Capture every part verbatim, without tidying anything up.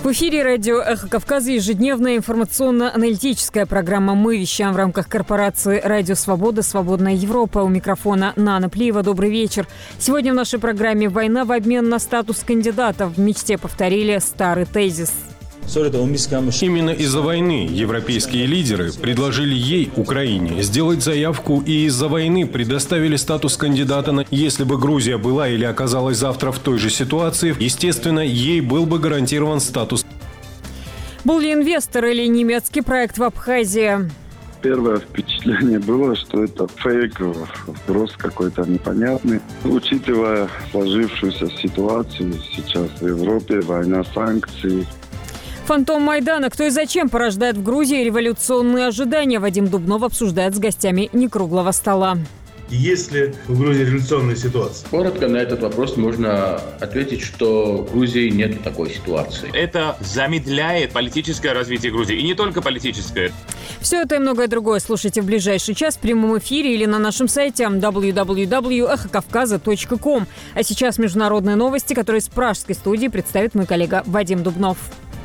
В эфире радио «Эхо Кавказа» ежедневная информационно-аналитическая программа. Мы вещаем в рамках корпорации «Радио Свобода. Свободная Европа». У микрофона Нана Плиева. Добрый вечер. Сегодня в нашей программе «Война в обмен на статус кандидата». В мечте повторили старый тезис. Именно из-за войны европейские лидеры предложили ей, Украине, сделать заявку, и из-за войны предоставили статус кандидата. На... Если бы Грузия была или оказалась завтра в той же ситуации, естественно, ей был бы гарантирован статус. Был ли инвестор или немецкий проект в Абхазии? Первое впечатление было, что это фейк, вброс какой-то непонятный. Учитывая сложившуюся ситуацию сейчас в Европе, война, санкции. Фантом Майдана. Кто и зачем порождает в Грузии революционные ожидания? Вадим Дубнов обсуждает с гостями некруглого стола. Есть ли в Грузии революционная ситуация? Коротко на этот вопрос можно ответить, что в Грузии нет такой ситуации. Это замедляет политическое развитие Грузии. И не только политическое. Все это и многое другое слушайте в ближайший час в прямом эфиэре или на нашем сайте дабл ю дабл ю дабл ю точка эхо кавказа точка ком. А сейчас международные новости, которые из пражской студии представит мой коллега Вадим Дубнов.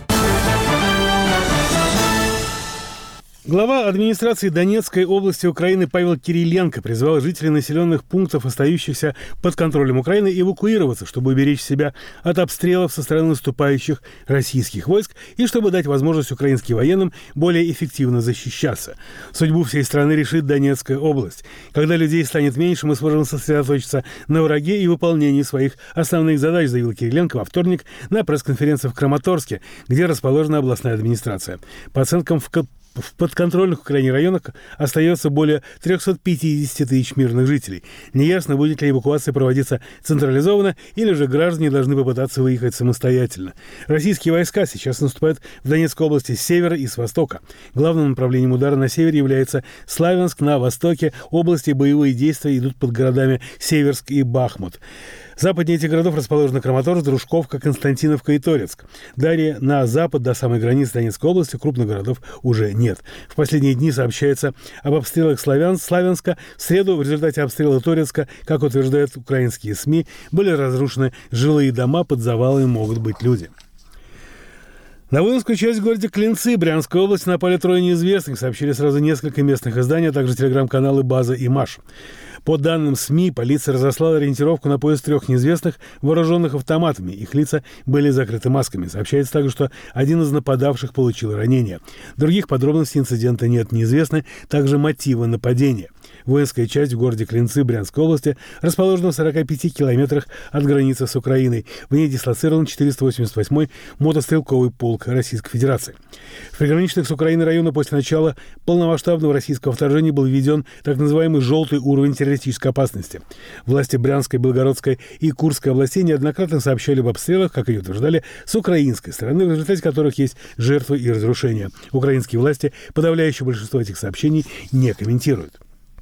Глава администрации Донецкой области Украины Павел Кириленко призвал жителей населенных пунктов, остающихся под контролем Украины, эвакуироваться, чтобы уберечь себя от обстрелов со стороны наступающих российских войск и чтобы дать возможность украинским военным более эффективно защищаться. Судьбу всей страны решит Донецкая область. Когда людей станет меньше, мы сможем сосредоточиться на враге и выполнении своих основных задач, заявил Кириленко во вторник на пресс-конференции в Краматорске, где расположена областная администрация. По оценкам в В подконтрольных Украине районах остается более триста пятьдесят тысяч мирных жителей. Неясно, будет ли эвакуация проводиться централизованно, или же граждане должны попытаться выехать самостоятельно. Российские войска сейчас наступают в Донецкой области с севера и с востока. Главным направлением удара на севере является Славянск, на востоке области боевые действия идут под городами Северск и Бахмут. Западнее этих городов расположены Краматорск, Дружковка, Константиновка и Торецк. Далее на запад до самой границы Донецкой области крупных городов уже нет. В последние дни сообщается об обстрелах Славян, Славянска. В среду в результате обстрела Торецка, как утверждают украинские СМИ, были разрушены жилые дома, под завалами могут быть люди. На воинскую часть в городе Клинцы Брянской области напали трое неизвестных, сообщили сразу несколько местных изданий, а также телеграм-каналы «База» и «Маш». По данным СМИ, полиция разослала ориентировку на поиск трех неизвестных, вооруженных автоматами. Их лица были закрыты масками. Сообщается также, что один из нападавших получил ранение. Других подробностей инцидента нет, неизвестны также мотивы нападения. Воинская часть в городе Клинцы Брянской области расположена в сорока пяти километрах от границы с Украиной. В ней дислоцирован четыреста восемьдесят восьмой мотострелковый полк Российской Федерации. В приграничных с Украиной районах после начала полномасштабного российского вторжения был введен так называемый «желтый уровень террористической опасности». Власти Брянской, Белгородской и Курской областей неоднократно сообщали об обстрелах, как и утверждали, с украинской стороны, в результате которых есть жертвы и разрушения. Украинские власти подавляющее большинство этих сообщений не комментируют.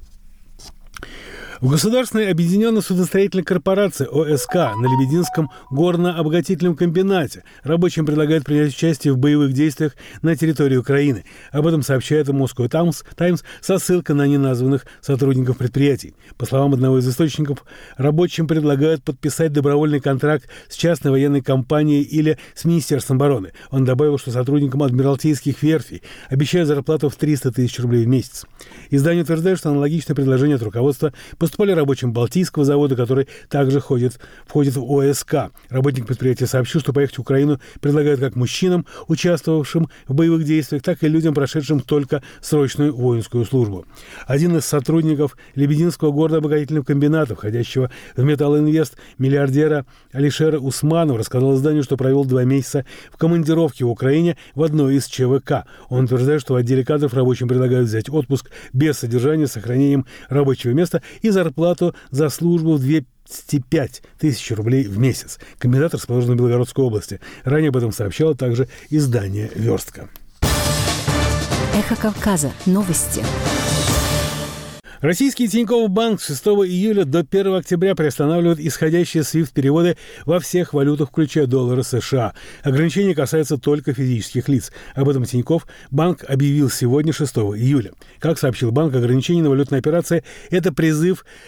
В Государственной объединенной судостроительной корпорации ОСК на Лебединском горно-обогатительном комбинате рабочим предлагают принять участие в боевых действиях на территории Украины. Об этом сообщает Moscow Times со ссылкой на неназванных сотрудников предприятий. По словам одного из источников, рабочим предлагают подписать добровольный контракт с частной военной компанией или с Министерством обороны. Он добавил, что сотрудникам адмиралтейских верфей обещают зарплату в триста тысяч рублей в месяц. Издание утверждает, что аналогичное предложение от руководства поступали рабочим Балтийского завода, который также входит, входит в ОСК. Работник предприятия сообщил, что поехать в Украину предлагают как мужчинам, участвовавшим в боевых действиях, так и людям, прошедшим только срочную воинскую службу. Один из сотрудников Лебединского горно-обогатительного комбината, входящего в Металлинвест, миллиардера Алишера Усманова, рассказал изданию, что провел два месяца в командировке в Украине в одной из ЧВК. Он утверждает, что в отделе кадров рабочим предлагают взять отпуск без содержания, с сохранением рабочего места и зарплату за службу в двести пять тысяч рублей в месяц. Комбинат расположен в Белгородской области. Ранее об этом сообщало также издание «Верстка». Эхо Кавказа. Новости. Российский Тинькофф Банк с шестого июля до первого октября приостанавливает исходящие свифт-переводы во всех валютах, включая доллары США. Ограничения касаются только физических лиц. Об этом Тинькофф Банк объявил сегодня, шестого июля. Как сообщил банк, ограничение на валютные операции – это призыв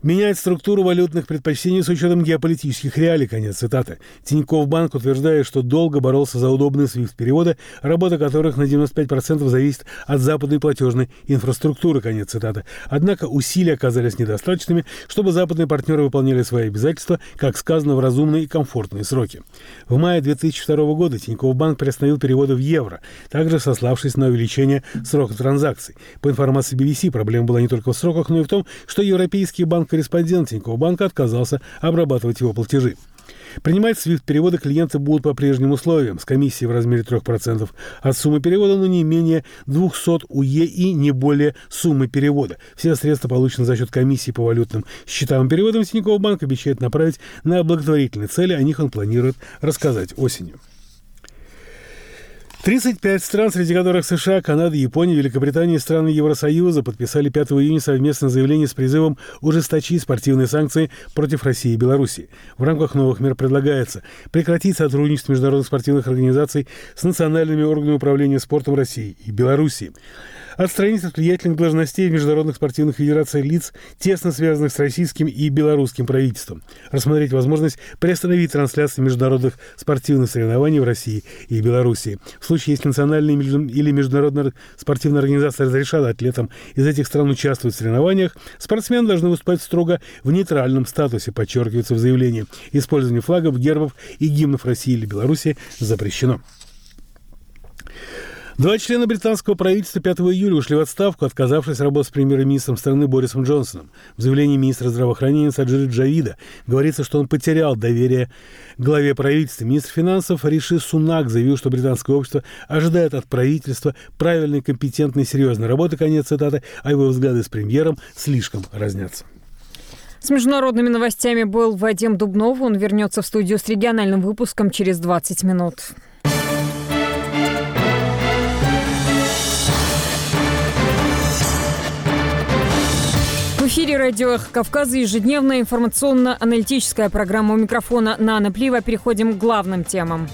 Менять структуру валютных предпочтений с учетом геополитических реалий. Конец цитаты. Тинькофф Банк утверждает, что долго боролся за удобные свифт-переводы, работа которых на девяносто пять процентов зависит от западной платежной инфраструктуры. Конец цитаты. Однако усилия оказались недостаточными, чтобы западные партнеры выполняли свои обязательства, как сказано, в разумные и комфортные сроки. В мае две тысячи второго года Тинькофф Банк приостановил переводы в евро, также сославшись на увеличение срока транзакций. По информации би би си, проблема была не только в сроках, но и в том, что европейский банк корреспондент Тинькофф Банка отказался обрабатывать его платежи. Принимать свифт-переводы клиенты будут по прежним условиям, с комиссией в размере трех процентов от суммы перевода, но не менее двухсот УЕ и не более суммы перевода. Все средства, полученные за счет комиссии по валютным счетам и переводам, Тинькофф Банк обещает направить на благотворительные цели, о них он планирует рассказать осенью. тридцать пять стран, среди которых США, Канада, Япония, Великобритания и страны Евросоюза, подписали пятого июня совместное заявление с призывом ужесточить спортивные санкции против России и Белоруссии. В рамках новых мер предлагается прекратить сотрудничество международных спортивных организаций с национальными органами управления спортом России и Белоруссии. Отстранить от влиятельных должностей в международных спортивных федерациях лиц, тесно связанных с российским и белорусским правительством. Рассмотреть возможность приостановить трансляции международных спортивных соревнований в России и Белоруссии. В случае, если национальные или международные спортивные организации разрешат атлетам из этих стран участвовать в соревнованиях, спортсмены должны выступать строго в нейтральном статусе, подчеркивается в заявлении. Использование флагов, гербов и гимнов России или Белоруссии запрещено. Два члена британского правительства пятого июля ушли в отставку, отказавшись работать с премьер-министром страны Борисом Джонсоном. В заявлении министра здравоохранения Саджида Джавида говорится, что он потерял доверие главе правительства. Министр финансов Риши Сунак заявил, что британское общество ожидает от правительства правильной, компетентной, серьезной работы, конец цитаты, а его взгляды с премьером слишком разнятся. С международными новостями был Вадим Дубнов. Он вернется в студию с региональным выпуском через двадцать минут. В эфире радио «Эхо Кавказа», ежедневная информационно-аналитическая программа. У микрофона Нана Плиева. Переходим к главным темам.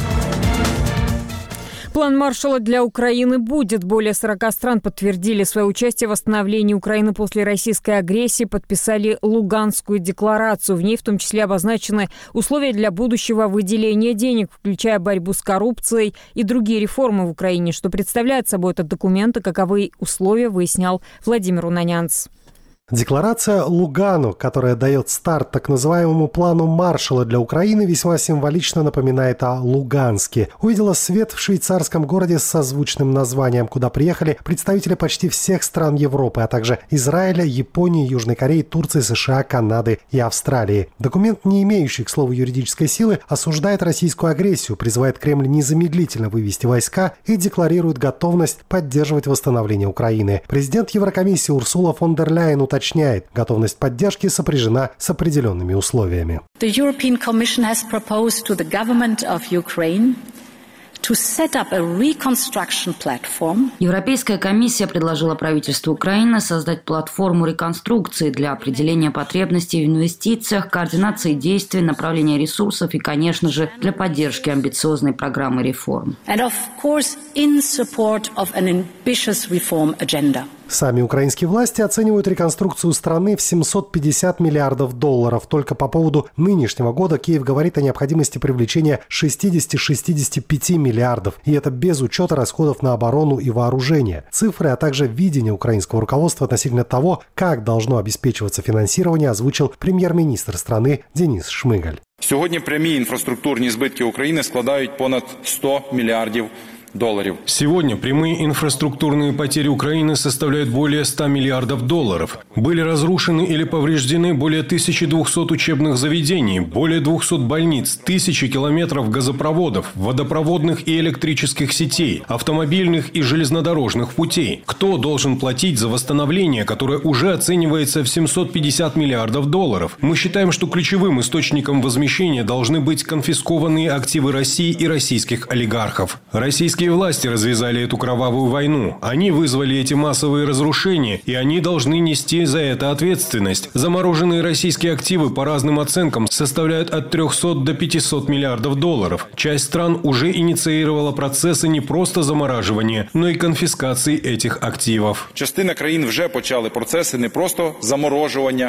План Маршалла для Украины будет. Более сорока стран подтвердили свое участие в восстановлении Украины после российской агрессии, подписали Луганскую декларацию. В ней в том числе обозначены условия для будущего выделения денег, включая борьбу с коррупцией и другие реформы в Украине. Что представляет собой этот документ и каковы условия, выяснял Владимир Унанянц. Декларация Лугану, которая дает старт так называемому плану Маршалла для Украины, весьма символично напоминает о Луганске. Увидела свет в швейцарском городе с созвучным названием, куда приехали представители почти всех стран Европы, а также Израиля, Японии, Южной Кореи, Турции, США, Канады и Австралии. Документ, не имеющий, к слову, юридической силы, осуждает российскую агрессию, призывает Кремль незамедлительно вывести войска и декларирует готовность поддерживать восстановление Украины. Президент Еврокомиссии Урсула фон дер Ляйен уточняет, готовность поддержки сопряжена с определенными условиями. The European Commission has proposed to the government of Ukraine to set up a reconstruction platform. Европейская комиссия предложила правительству Украины создать платформу реконструкции для определения потребностей в инвестициях, координации действий, направления ресурсов и, конечно же, для поддержки амбициозной программы реформ. And of course, in support of an ambitious reform agenda. Сами украинские власти оценивают реконструкцию страны в семьсот пятьдесят миллиардов долларов. Только по поводу нынешнего года Киев говорит о необходимости привлечения шестьдесят-шестьдесят пять миллиардов. И это без учета расходов на оборону и вооружение. Цифры, а также видение украинского руководства относительно того, как должно обеспечиваться финансирование, озвучил прем'єр-міністр страны Денис Шмигаль. Сьогодні прямі інфраструктурні збитки України складають понад сто миллиардов долларов. Сегодня прямые инфраструктурные потери Украины составляют более ста миллиардов долларов. Были разрушены или повреждены более тысячи двухсот учебных заведений, более двухсот больниц, тысячи километров газопроводов, водопроводных и электрических сетей, автомобильных и железнодорожных путей. Кто должен платить за восстановление, которое уже оценивается в семьсот пятьдесят миллиардов долларов? Мы считаем, что ключевым источником возмещения должны быть конфискованные активы России и российских олигархов. Российские власти развязали эту кровавую войну. Они вызвали эти массовые разрушения, и они должны нести за это ответственность. Замороженные российские активы по разным оценкам составляют от трехсот до пятисот миллиардов долларов. Часть стран уже инициировала процессы не просто замораживания, но и конфискации этих активов. Частина країн вже почали процеси не просто заморожування,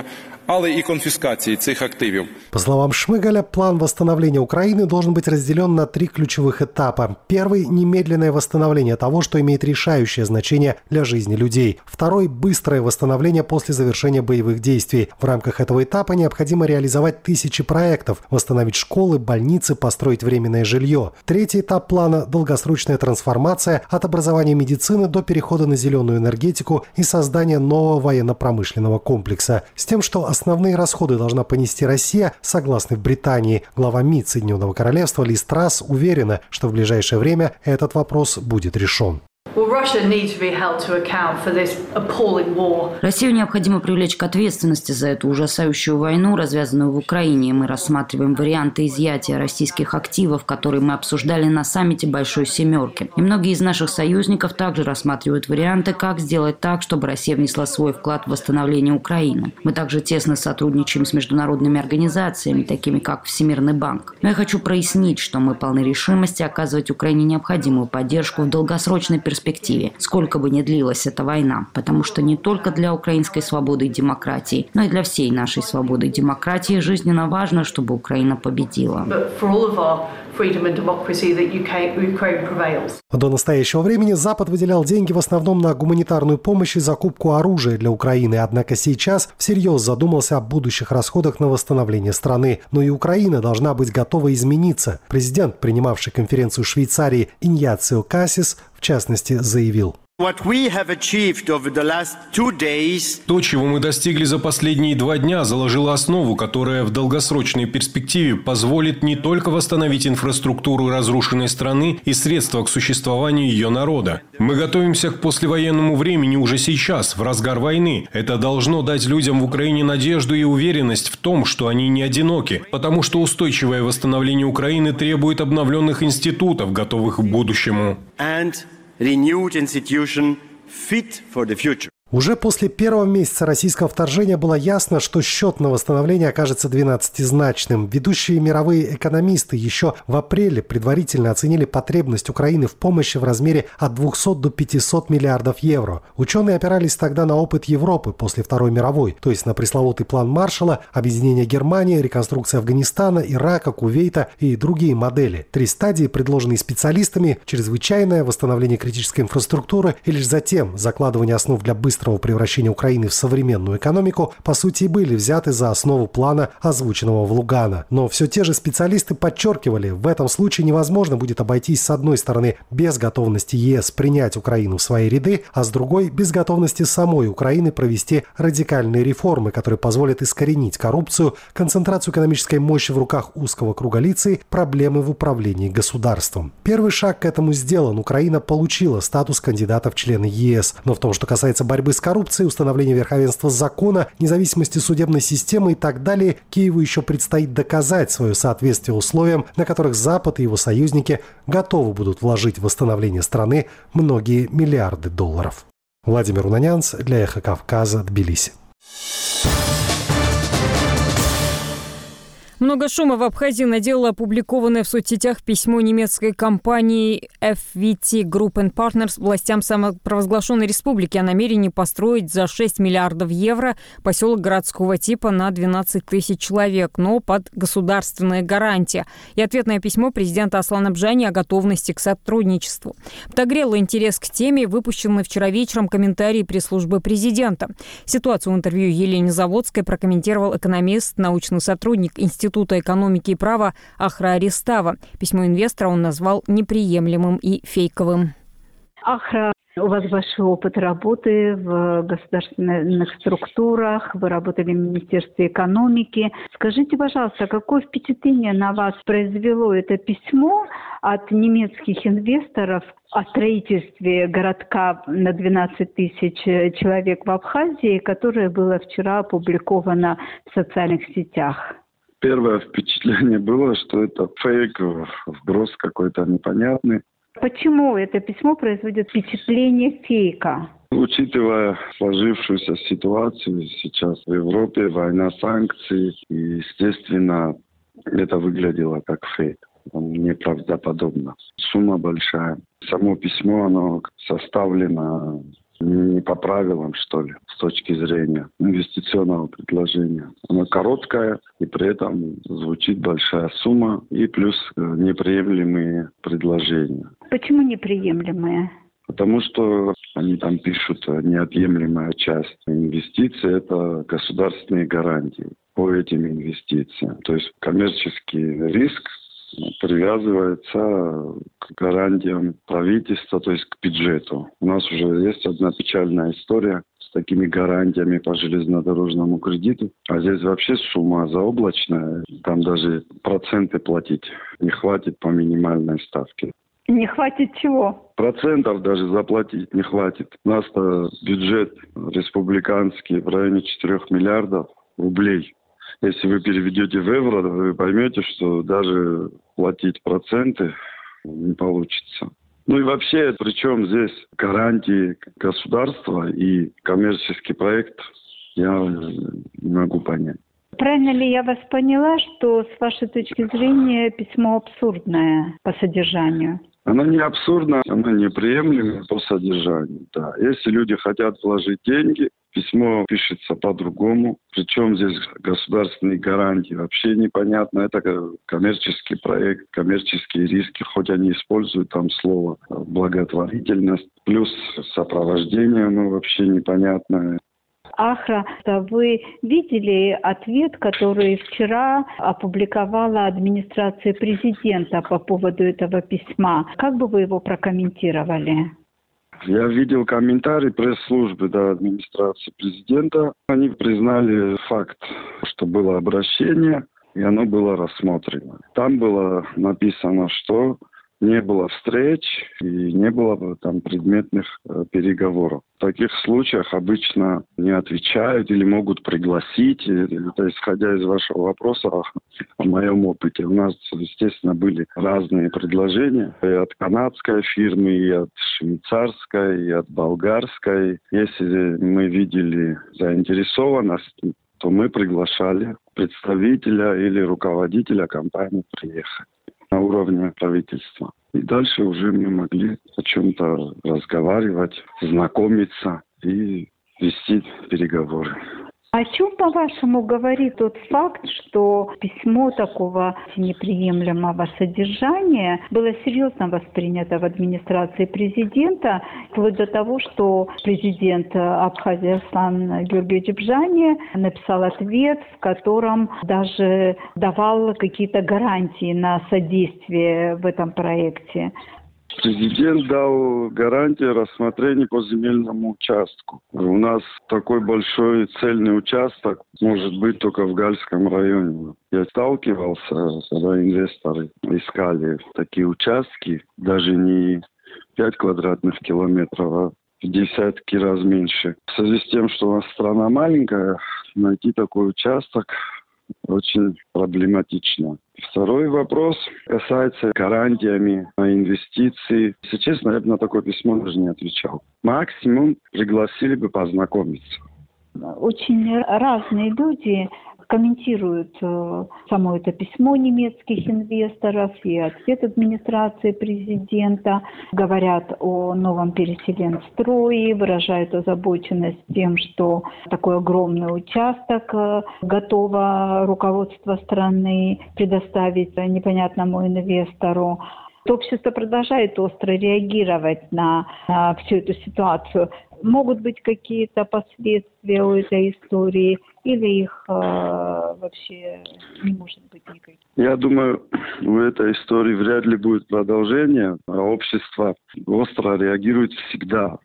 але і конфіскації цих активів. По словам Шмыгаля, план восстановления Украины должен быть разделен на три ключевых этапа. Первый – немедленное восстановление того, что имеет решающее значение для жизни людей. Второй – быстрое восстановление после завершения боевых действий. В рамках этого этапа необходимо реализовать тысячи проектов, восстановить школы, больницы, построить временное жилье. Третий этап плана – долгосрочная трансформация от образования медицины до перехода на зеленую энергетику и создания нового военно-промышленного комплекса. С тем, что основные расходы должна понести Россия, согласны в Британии. Глава МИД Соединенного Королевства Лиз Трасс уверена, что в ближайшее время этот вопрос будет решен. Россию необходимо привлечь к ответственности за эту ужасающую войну, развязанную в Украине. Мы рассматриваем варианты изъятия российских активов, которые мы обсуждали на саммите Большой Семерки. И многие из наших союзников также рассматривают варианты, как сделать так, чтобы Россия внесла свой вклад в восстановление Украины. Мы также тесно сотрудничаем с международными организациями, такими как Всемирный банк. Но я хочу прояснить, что мы полны решимости оказывать Украине необходимую поддержку в долгосрочной перспективе. перспективе, сколько бы ни длилась эта война, потому что не только для украинской свободы и демократии, но и для всей нашей свободы и демократии жизненно важно, чтобы Украина победила. До настоящего времени Запад выделял деньги в основном на гуманитарную помощь и закупку оружия для Украины, однако сейчас всерьез задумался о будущих расходах на восстановление страны. Но и Украина должна быть готова измениться. Президент, принимавший конференцию в Швейцарии Иньяцио Кассис, в частности, заявил: То, чего мы достигли за последние два дня, заложило основу, которая в долгосрочной перспективе позволит не только восстановить инфраструктуру разрушенной страны и средства к существованию ее народа. Мы готовимся к послевоенному времени уже сейчас, в разгар войны. Это должно дать людям в Украине надежду и уверенность в том, что они не одиноки, потому что устойчивое восстановление Украины требует обновленных институтов, готовых к будущему. Renewed institution fit for the future. Уже после первого месяца российского вторжения было ясно, что счет на восстановление окажется двенадцатизначным. Ведущие мировые экономисты еще в апреле предварительно оценили потребность Украины в помощи в размере от двухсот до пятисот миллиардов евро. Ученые опирались тогда на опыт Европы после Второй мировой, то есть на пресловутый план Маршалла, объединение Германии, реконструкция Афганистана, Ирака, Кувейта и другие модели. Три стадии, предложенные специалистами: чрезвычайное, восстановление критической инфраструктуры и лишь затем закладывание основ для быстрого быстрого превращения Украины в современную экономику, по сути, и были взяты за основу плана, озвученного в Лугано. Но все те же специалисты подчеркивали, в этом случае невозможно будет обойтись с одной стороны без готовности ЕС принять Украину в свои ряды, а с другой без готовности самой Украины провести радикальные реформы, которые позволят искоренить коррупцию, концентрацию экономической мощи в руках узкого круга лиц и проблемы в управлении государством. Первый шаг к этому сделан. Украина получила статус кандидата в члены ЕС. Но в том, что касается борьбы с коррупцией, установления верховенства закона, независимости судебной системы и так далее, Киеву еще предстоит доказать свое соответствие условиям, на которых Запад и его союзники готовы будут вложить в восстановление страны многие миллиарды долларов. Владимир Унанянц для «Эхо Кавказа», Тбилиси. Много шума в Абхазии наделало опубликованное в соцсетях письмо немецкой компании эф ви ти Group and Partners властям самопровозглашенной республики о намерении построить за шесть миллиардов евро поселок городского типа на двенадцать тысяч человек, но под государственные гарантии. И ответное письмо президента Аслана Бжани о готовности к сотрудничеству. Подогрело интерес к теме выпущенный вчера вечером комментарий пресс-службы президента. Ситуацию в интервью Елене Заводской прокомментировал экономист, научный сотрудник Института Института экономики и права Ахра Арестава. Письмо инвестора он назвал неприемлемым и фейковым. Ахра, у вас большой опыт работы в государственных структурах, вы работали в Министерстве экономики. Скажите, пожалуйста, какое впечатление на вас произвело это письмо от немецких инвесторов о строительстве городка на двенадцать тысяч человек в Абхазии, которое было вчера опубликовано в социальных сетях? Первое впечатление было, что это фейк, вброс какой-то непонятный. Почему это письмо производит впечатление фейка? Учитывая сложившуюся ситуацию сейчас в Европе, война, санкции, и, естественно, это выглядело как фейк. Неправдоподобно. Сумма большая. Само письмо, оно составлено не по правилам, что ли, с точки зрения инвестиционного предложения. Она короткая, и при этом звучит большая сумма, и плюс неприемлемые предложения. Почему неприемлемые? Потому что они там пишут, неотъемлемая часть инвестиций – это государственные гарантии по этим инвестициям. То есть коммерческий риск привязывается к гарантиям правительства, то есть к бюджету. У нас уже есть одна печальная история с такими гарантиями по железнодорожному кредиту. А здесь вообще сумма заоблачная. Там даже проценты платить не хватит по минимальной ставке. Не хватит чего? Процентов даже заплатить не хватит. У нас-то бюджет республиканский в районе четырёх миллиардов рублей. Если вы переведете в евро, вы поймете, что даже платить проценты не получится. Ну и вообще, причем здесь гарантии государства и коммерческий проект, я не могу понять. Правильно ли я вас поняла, что с вашей точки зрения письмо абсурдное по содержанию? Она не абсурдна, она неприемлема по содержанию. Да. Если люди хотят вложить деньги, письмо пишется по-другому. Причем здесь государственные гарантии вообще непонятно. Это коммерческий проект, коммерческие риски, хоть они используют там слово благотворительность. Плюс сопровождение, ну вообще непонятное. Ахра, вы видели ответ, который вчера опубликовала администрация президента по поводу этого письма? Как бы вы его прокомментировали? Я видел комментарий пресс-службы до администрации президента. Они признали факт, что было обращение, и оно было рассмотрено. Там было написано, что не было встреч и не было там предметных э, переговоров. В таких случаях обычно не отвечают или могут пригласить. Это исходя из вашего вопроса о, о моем опыте. У нас, естественно, были разные предложения и от канадской фирмы, и от швейцарской, и от болгарской. Если мы видели заинтересованность, то мы приглашали представителя или руководителя компании приехать на уровне правительства. И дальше уже мы могли о чем-то разговаривать, знакомиться и вести переговоры. О чем, по-вашему, говорит тот факт, что письмо такого неприемлемого содержания было серьезно воспринято в администрации президента, вплоть до того, что президент Абхазии Арслан Георгиевич Бжани написал ответ, в котором даже давал какие-то гарантии на содействие в этом проекте? Президент дал гарантии рассмотрения по земельному участку. У нас такой большой цельный участок может быть только в Гальском районе. Я сталкивался, когда инвесторы искали такие участки, даже не пять квадратных километров, а в десятки раз меньше. В связи с тем, что у нас страна маленькая, найти такой участок очень проблематично. Второй вопрос касается гарантиями на инвестиции. Если честно, я бы на такое письмо даже не отвечал. Максимум пригласили бы познакомиться. Очень разные люди комментируют э, само это письмо немецких инвесторов и ответ администрации президента. Говорят о новом переселенстрое, выражают озабоченность тем, что такой огромный участок э, готово руководство страны предоставить непонятному инвестору. Общество продолжает остро реагировать на, на всю эту ситуацию. Могут быть какие-то последствия у этой истории или их э, вообще не может быть никаких? Я думаю, у этой истории вряд ли будет продолжение. Общество остро реагирует всегда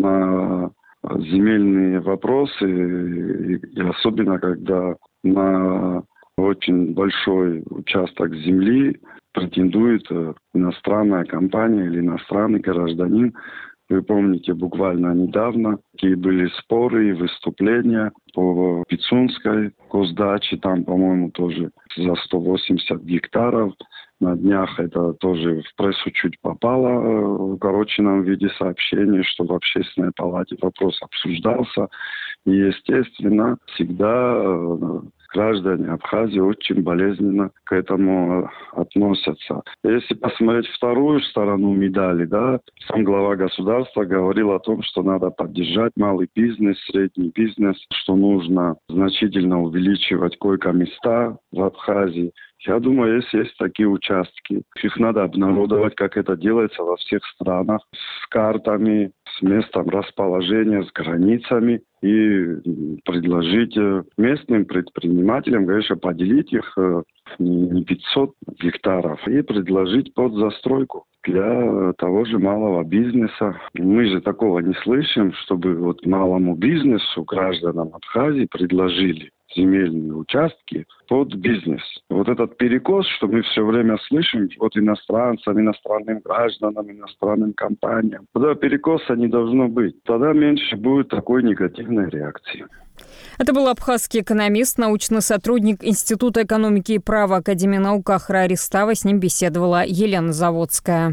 на земельные вопросы, и, и особенно когда на очень большой участок земли претендует иностранная компания или иностранный гражданин. Вы помните, буквально недавно какие были споры и выступления по Пицунской госдаче. Там, по-моему, тоже за сто восемьдесят гектаров. На днях это тоже в прессу чуть попало в укороченном виде сообщения, что в Общественной палате вопрос обсуждался. И, естественно, всегда граждане Абхазии очень болезненно к этому относятся. Если посмотреть вторую сторону медали, да, сам глава государства говорил о том, что надо поддержать малый бизнес, средний бизнес, что нужно значительно увеличивать койко-места в Абхазии. Я думаю, если есть такие участки, их надо обнародовать, как это делается во всех странах, с картами, с местом расположения, с границами, и предложить местным предпринимателям, конечно, поделить их не пятьсот гектаров и предложить под застройку для того же малого бизнеса. Мы же такого не слышим, чтобы вот малому бизнесу, гражданам Абхазии предложили земельные участки под бизнес. Вот этот перекос, что мы все время слышим от иностранцам, иностранным гражданам, иностранным компаниям. Тогда перекоса не должно быть. Тогда меньше будет такой негативной реакции. Это был абхазский экономист, научный сотрудник Института экономики и права Академии наук Ахра Аристава. С ним беседовала Елена Заводская.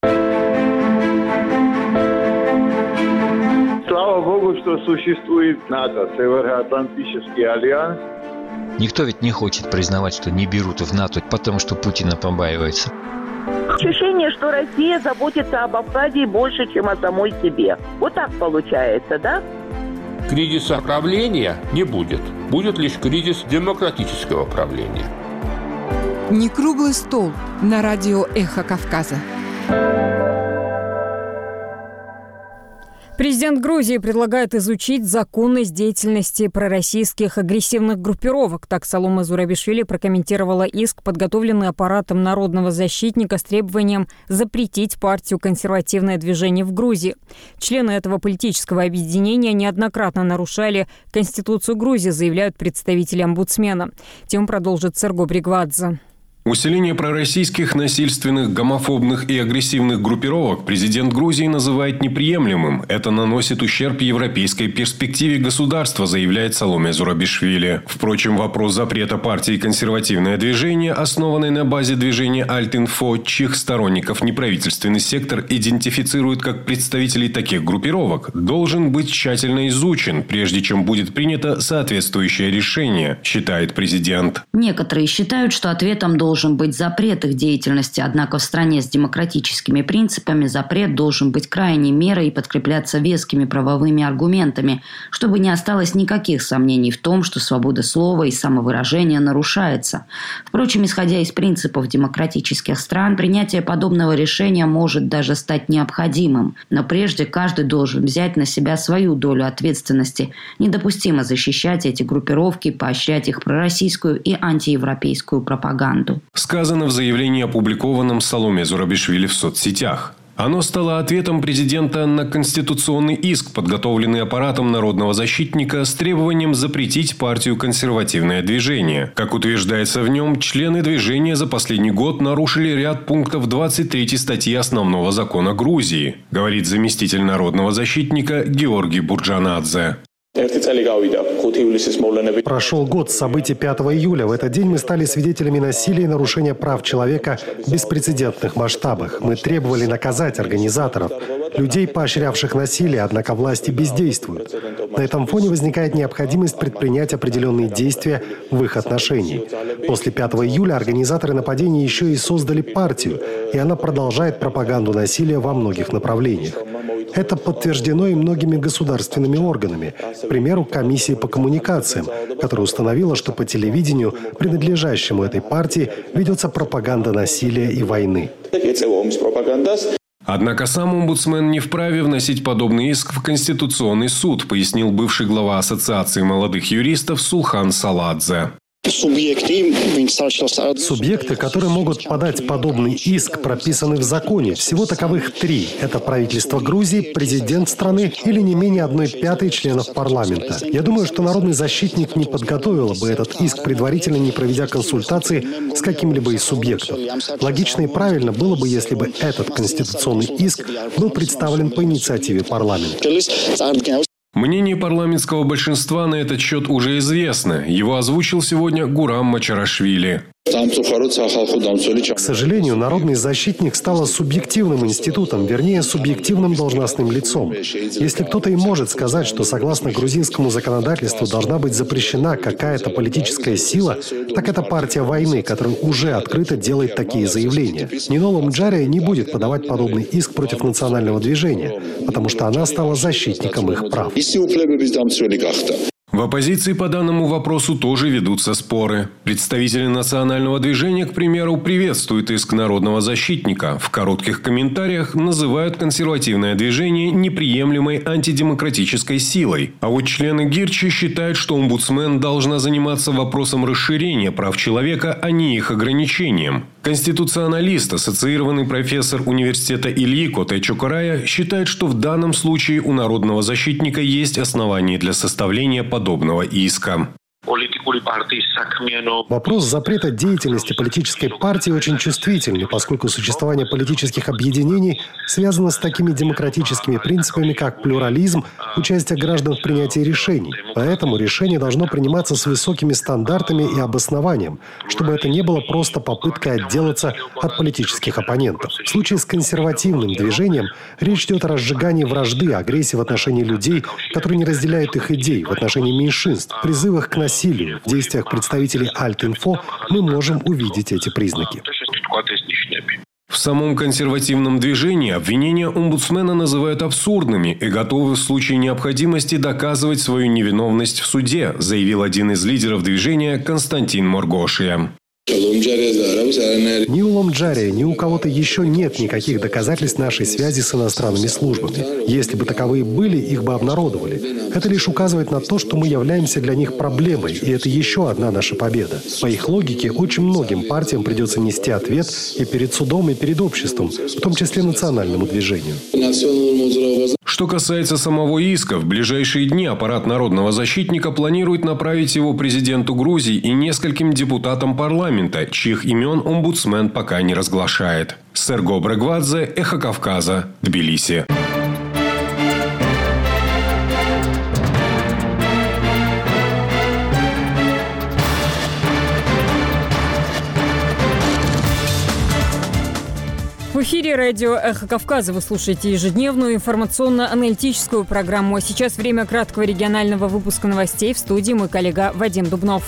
Слава Богу, что существует НАТО, Североатлантический альянс. Никто ведь не хочет признавать, что не берут в НАТО, потому что Путина побаивается. Ощущение, что Россия заботится об Абхазии больше, чем о самой себе. Вот так получается, да? Кризиса правления не будет. Будет лишь кризис демократического правления. Не круглый стол на радио «Эхо Кавказа». Президент Грузии предлагает изучить законность деятельности пророссийских агрессивных группировок. Так Саломе Зурабишвили прокомментировала иск, подготовленный аппаратом народного защитника с требованием запретить партию «Консервативное движение» в Грузии. Члены этого политического объединения неоднократно нарушали Конституцию Грузии, заявляют представители омбудсмена. Тему продолжит Серго Бригвадзе. Усиление пророссийских, насильственных, гомофобных и агрессивных группировок президент Грузии называет неприемлемым. Это наносит ущерб европейской перспективе государства, заявляет Саломе Зурабишвили. Впрочем, вопрос запрета партии «Консервативное движение», основанной на базе движения Альт-Инфо, чьих сторонников неправительственный сектор идентифицирует как представителей таких группировок, должен быть тщательно изучен, прежде чем будет принято соответствующее решение, считает президент. Некоторые считают, что ответом должен должен быть запрет их деятельности, однако в стране с демократическими принципами запрет должен быть крайней мерой и подкрепляться вескими правовыми аргументами, чтобы не осталось никаких сомнений в том, что свобода слова и самовыражения нарушается. Впрочем, исходя из принципов демократических стран, принятие подобного решения может даже стать необходимым. Но прежде каждый должен взять на себя свою долю ответственности. Недопустимо защищать эти группировки, поощрять их пророссийскую и антиевропейскую пропаганду. Сказано в заявлении, опубликованном Саломе Зурабишвили в соцсетях. Оно стало ответом президента на конституционный иск, подготовленный аппаратом народного защитника с требованием запретить партию «Консервативное движение». Как утверждается в нем, члены движения за последний год нарушили ряд пунктов двадцать третьей статьи Основного закона Грузии, говорит заместитель народного защитника Георгий Бурджанадзе. Прошел год с событий пятого июля. В этот день мы стали свидетелями насилия и нарушения прав человека в беспрецедентных масштабах. Мы требовали наказать организаторов, людей, поощрявших насилие, однако власти бездействуют. На этом фоне возникает необходимость предпринять определенные действия в их отношении. После пятого июля организаторы нападений еще и создали партию, и она продолжает пропаганду насилия во многих направлениях. Это подтверждено и многими государственными органами. К примеру, комиссией по коммуникациям, которая установила, что по телевидению, принадлежащему этой партии, ведется пропаганда насилия и войны. Однако сам омбудсмен не вправе вносить подобный иск в Конституционный суд, пояснил бывший глава Ассоциации молодых юристов Сулхан Саладзе. Субъекты, которые могут подать подобный иск, прописаны в законе. Всего таковых три. Это правительство Грузии, президент страны или не менее одной пятой членов парламента. Я думаю, что народный защитник не подготовил бы этот иск, предварительно не проведя консультации с каким-либо из субъектов. Логично и правильно было бы, если бы этот конституционный иск был представлен по инициативе парламента. Мнение парламентского большинства на этот счет уже известно. Его озвучил сегодня Гурам Мачарашвили. К сожалению, народный защитник стал субъективным институтом, вернее, субъективным должностным лицом. Если кто-то и может сказать, что согласно грузинскому законодательству должна быть запрещена какая-то политическая сила, так это партия войны, которая уже открыто делает такие заявления. Нинола Мджария не будет подавать подобный иск против национального движения, потому что она стала защитником их прав. В оппозиции по данному вопросу тоже ведутся споры. Представители национального движения, к примеру, приветствуют иск народного защитника. В коротких комментариях называют консервативное движение неприемлемой антидемократической силой. А вот члены Гирчи считают, что омбудсмен должна заниматься вопросом расширения прав человека, а не их ограничением. Конституционалист, ассоциированный профессор университета Ильи Коте Чокорая, считает, что в данном случае у народного защитника есть основания для составления подобного иска. Вопрос запрета деятельности политической партии очень чувствительный, поскольку существование политических объединений связано с такими демократическими принципами, как плюрализм, участие граждан в принятии решений. Поэтому решение должно приниматься с высокими стандартами и обоснованием, чтобы это не было просто попыткой отделаться от политических оппонентов. В случае с консервативным движением речь идет о разжигании вражды, агрессии в отношении людей, которые не разделяют их идей, в отношении меньшинств, призывах к насилию. В действиях представителей Альт-Инфо мы можем увидеть эти признаки. В самом консервативном движении обвинения омбудсмена называют абсурдными и готовы в случае необходимости доказывать свою невиновность в суде, заявил один из лидеров движения Константин Моргошия. Ни у Ломджария, ни у кого-то еще нет никаких доказательств нашей связи с иностранными службами. Если бы таковые были, их бы обнародовали. Это лишь указывает на то, что мы являемся для них проблемой, и это еще одна наша победа. По их логике, очень многим партиям придется нести ответ и перед судом, и перед обществом, в том числе национальному движению. Что касается самого иска, в ближайшие дни аппарат народного защитника планирует направить его президенту Грузии и нескольким депутатам парламента, чьих имен омбудсмен пока не разглашает. Серго Брегвадзе, Эхо Кавказа, Тбилиси. В эфире радио «Эхо Кавказа» вы слушаете ежедневную информационно-аналитическую программу. А сейчас время краткого регионального выпуска новостей. В студии мой коллега Вадим Дубнов.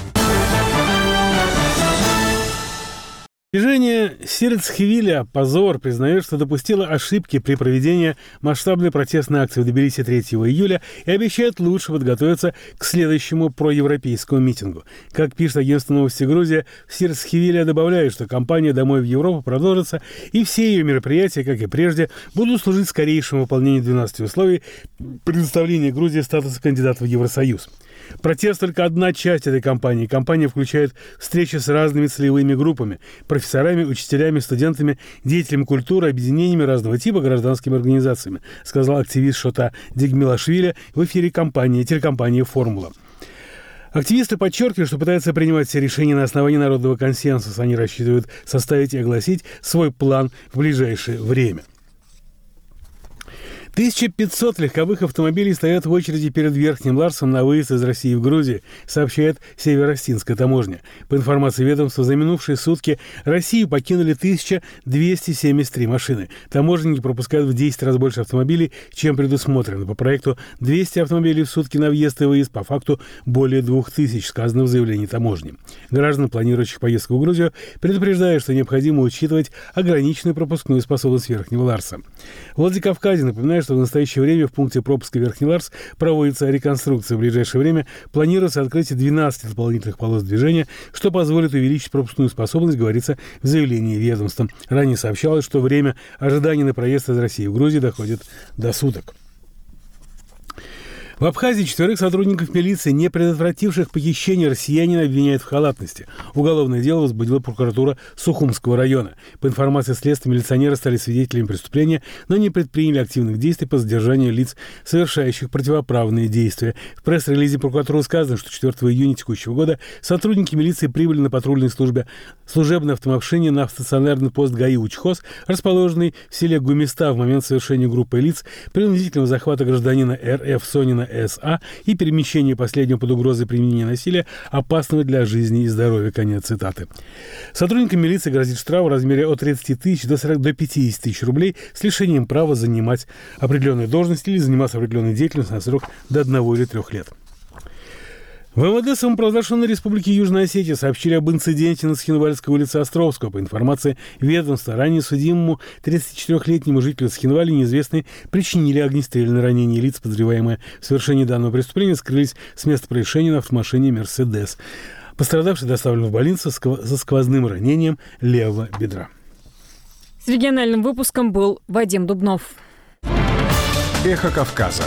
Движение Сирцхевиля «Позор» признает, что допустило ошибки при проведении масштабной протестной акции в Тбилиси третьего июля и обещает лучше подготовиться к следующему проевропейскому митингу. Как пишет агентство новости «Грузия», в Сирцхевиле добавляют, что кампания «Домой в Европу» продолжится, и все ее мероприятия, как и прежде, будут служить скорейшему выполнению двенадцати условий предоставления Грузии статуса кандидата в Евросоюз. Протест – только одна часть этой кампании. Кампания включает встречи с разными целевыми группами – профессорами, учителями, студентами, деятелями культуры, объединениями разного типа, гражданскими организациями, сказал активист Шота Дигмилашвили в эфире компании, телекомпании «Формула». Активисты подчеркивают, что пытаются принимать все решения на основании народного консенсуса. Они рассчитывают составить и огласить свой план в ближайшее время. тысяча пятьсот легковых автомобилей стоят в очереди перед Верхним Ларсом на выезд из России в Грузию, сообщает Северо-Остинская таможня. По информации ведомства, за минувшие сутки Россию покинули тысяча двести семьдесят три машины. Таможенники пропускают в десять раз больше автомобилей, чем предусмотрено. По проекту двести автомобилей в сутки на въезд и выезд, по факту более двух тысяч, сказано в заявлении таможни. Граждан, планирующих поездку в Грузию, предупреждают, что необходимо учитывать ограниченную пропускную способность Верхнего Ларса. В Владикавказе напоминает, что в настоящее время в пункте пропуска Верхний Ларс проводится реконструкция. В ближайшее время планируется открытие двенадцати дополнительных полос движения, что позволит увеличить пропускную способность, говорится в заявлении ведомства. Ранее сообщалось, что время ожидания на проезд из России в Грузию доходит до суток. В Абхазии четверых сотрудников милиции, не предотвративших похищение россиянина, обвиняют в халатности. Уголовное дело возбудила прокуратура Сухумского района. По информации следствия, милиционеры стали свидетелями преступления, но не предприняли активных действий по задержанию лиц, совершающих противоправные действия. В пресс-релизе прокуратуры сказано, что четвёртого июня текущего года сотрудники милиции прибыли на патрульной службе служебной автомашине на автостационарный пост ГАИ Учхоз, расположенный в селе Гумиста, в момент совершения группой лиц принудительного захвата гражданина РФ Сонина эс а и перемещение последнего под угрозой применения насилия, опасного для жизни и здоровья. Конец цитаты. Сотрудникам милиции грозит штраф в размере от тридцати тысяч до сорока до пятидесяти тысяч рублей с лишением права занимать определенную должность или заниматься определенной деятельностью на срок до одного или трех лет. В эм вэ дэ самопровозглашенной Республики Южная Осетия сообщили об инциденте на Цхинвальской улице Островского. По информации ведомства, ранее судимому тридцатичетырёхлетнему жителю Цхинвали неизвестные причинили огнестрельное ранение. Лица, подозреваемые в совершении данного преступления, скрылись с места происшения на автомашине «Мерседес». Пострадавший доставлен в больницу со сквозным ранением левого бедра. С региональным выпуском был Вадим Дубнов. Эхо Кавказа.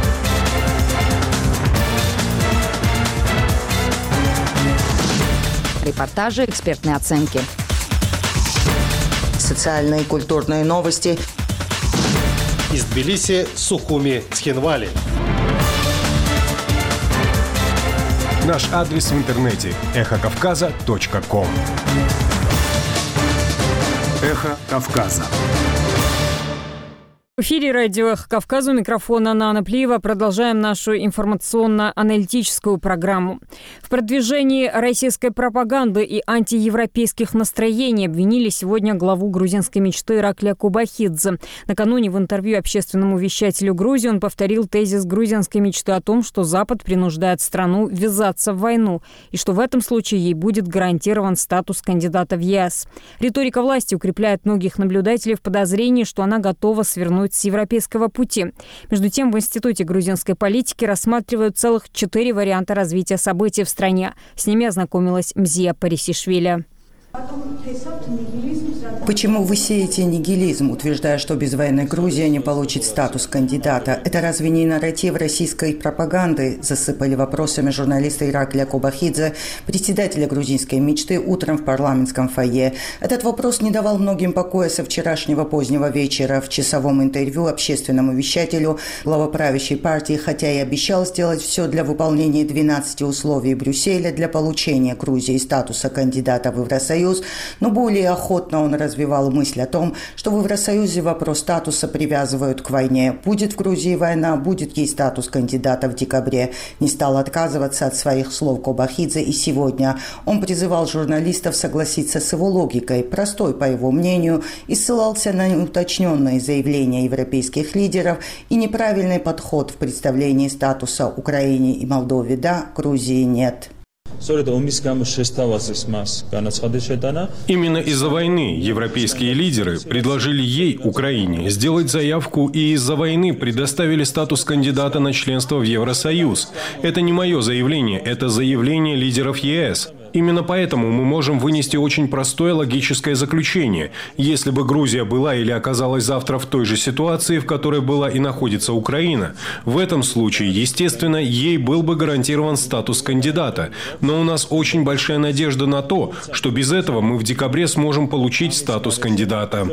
Репортажи, экспертные оценки. Социальные и культурные новости. Из Тбилиси, Сухуми, Цхинвали. Наш адрес в интернете – эхо кавказа точка ком. Эхо Кавказа. В эфире радио «Эхо Кавказа», у микрофона Нана Плиева. Продолжаем нашу информационно-аналитическую программу. В продвижении российской пропаганды и антиевропейских настроений обвинили сегодня главу грузинской мечты Ираклия Кубахидзе. Накануне в интервью общественному вещателю Грузии он повторил тезис грузинской мечты о том, что Запад принуждает страну ввязаться в войну и что в этом случае ей будет гарантирован статус кандидата в е эс. Риторика власти укрепляет многих наблюдателей в подозрении, что она готова свернуть с европейского пути. Между тем, в Институте грузинской политики рассматривают целых четыре варианта развития событий в стране. С ними ознакомилась Мзия Парисишвили. Почему вы сеете нигилизм, утверждая, что без войны Грузия не получит статус кандидата? Это разве не нарратив российской пропаганды? Засыпали вопросами журналиста Ираклия Кубахидзе, председателя грузинской мечты, утром в парламентском фойе. Этот вопрос не давал многим покоя со вчерашнего позднего вечера. В часовом интервью общественному вещателю глава правящей партии, хотя и обещал сделать все для выполнения двенадцати условий Брюсселя для получения Грузии статуса кандидата в Евросоюз, но более охотно он развивал мысль о том, что в Евросоюзе вопрос статуса привязывают к войне. Будет в Грузии война, будет ей статус кандидата в декабре. Не стал отказываться от своих слов Кубахидзе и сегодня. Он призывал журналистов согласиться с его логикой, простой по его мнению, и ссылался на неуточненные заявления европейских лидеров и неправильный подход в представлении статуса Украине и Молдове да, Грузии нет. Именно из-за войны европейские лидеры предложили ей, Украине, сделать заявку и из-за войны предоставили статус кандидата на членство в Евросоюз. Это не мое заявление, это заявление лидеров е эс. Именно поэтому мы можем вынести очень простое логическое заключение. Если бы Грузия была или оказалась завтра в той же ситуации, в которой была и находится Украина, в этом случае, естественно, ей был бы гарантирован статус кандидата. Но у нас очень большая надежда на то, что без этого мы в декабре сможем получить статус кандидата.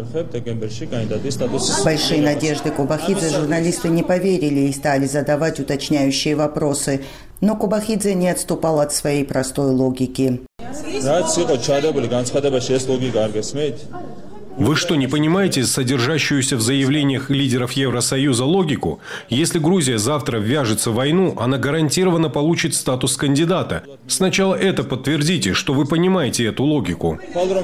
Большие надежды Кубахидзе журналисты не поверили и стали задавать уточняющие вопросы. Но Кубахидзе не отступал от своей простой логики. Вы что, не понимаете содержащуюся в заявлениях лидеров Евросоюза логику? Если Грузия завтра ввяжется в войну, она гарантированно получит статус кандидата. Сначала это подтвердите, что вы понимаете эту логику.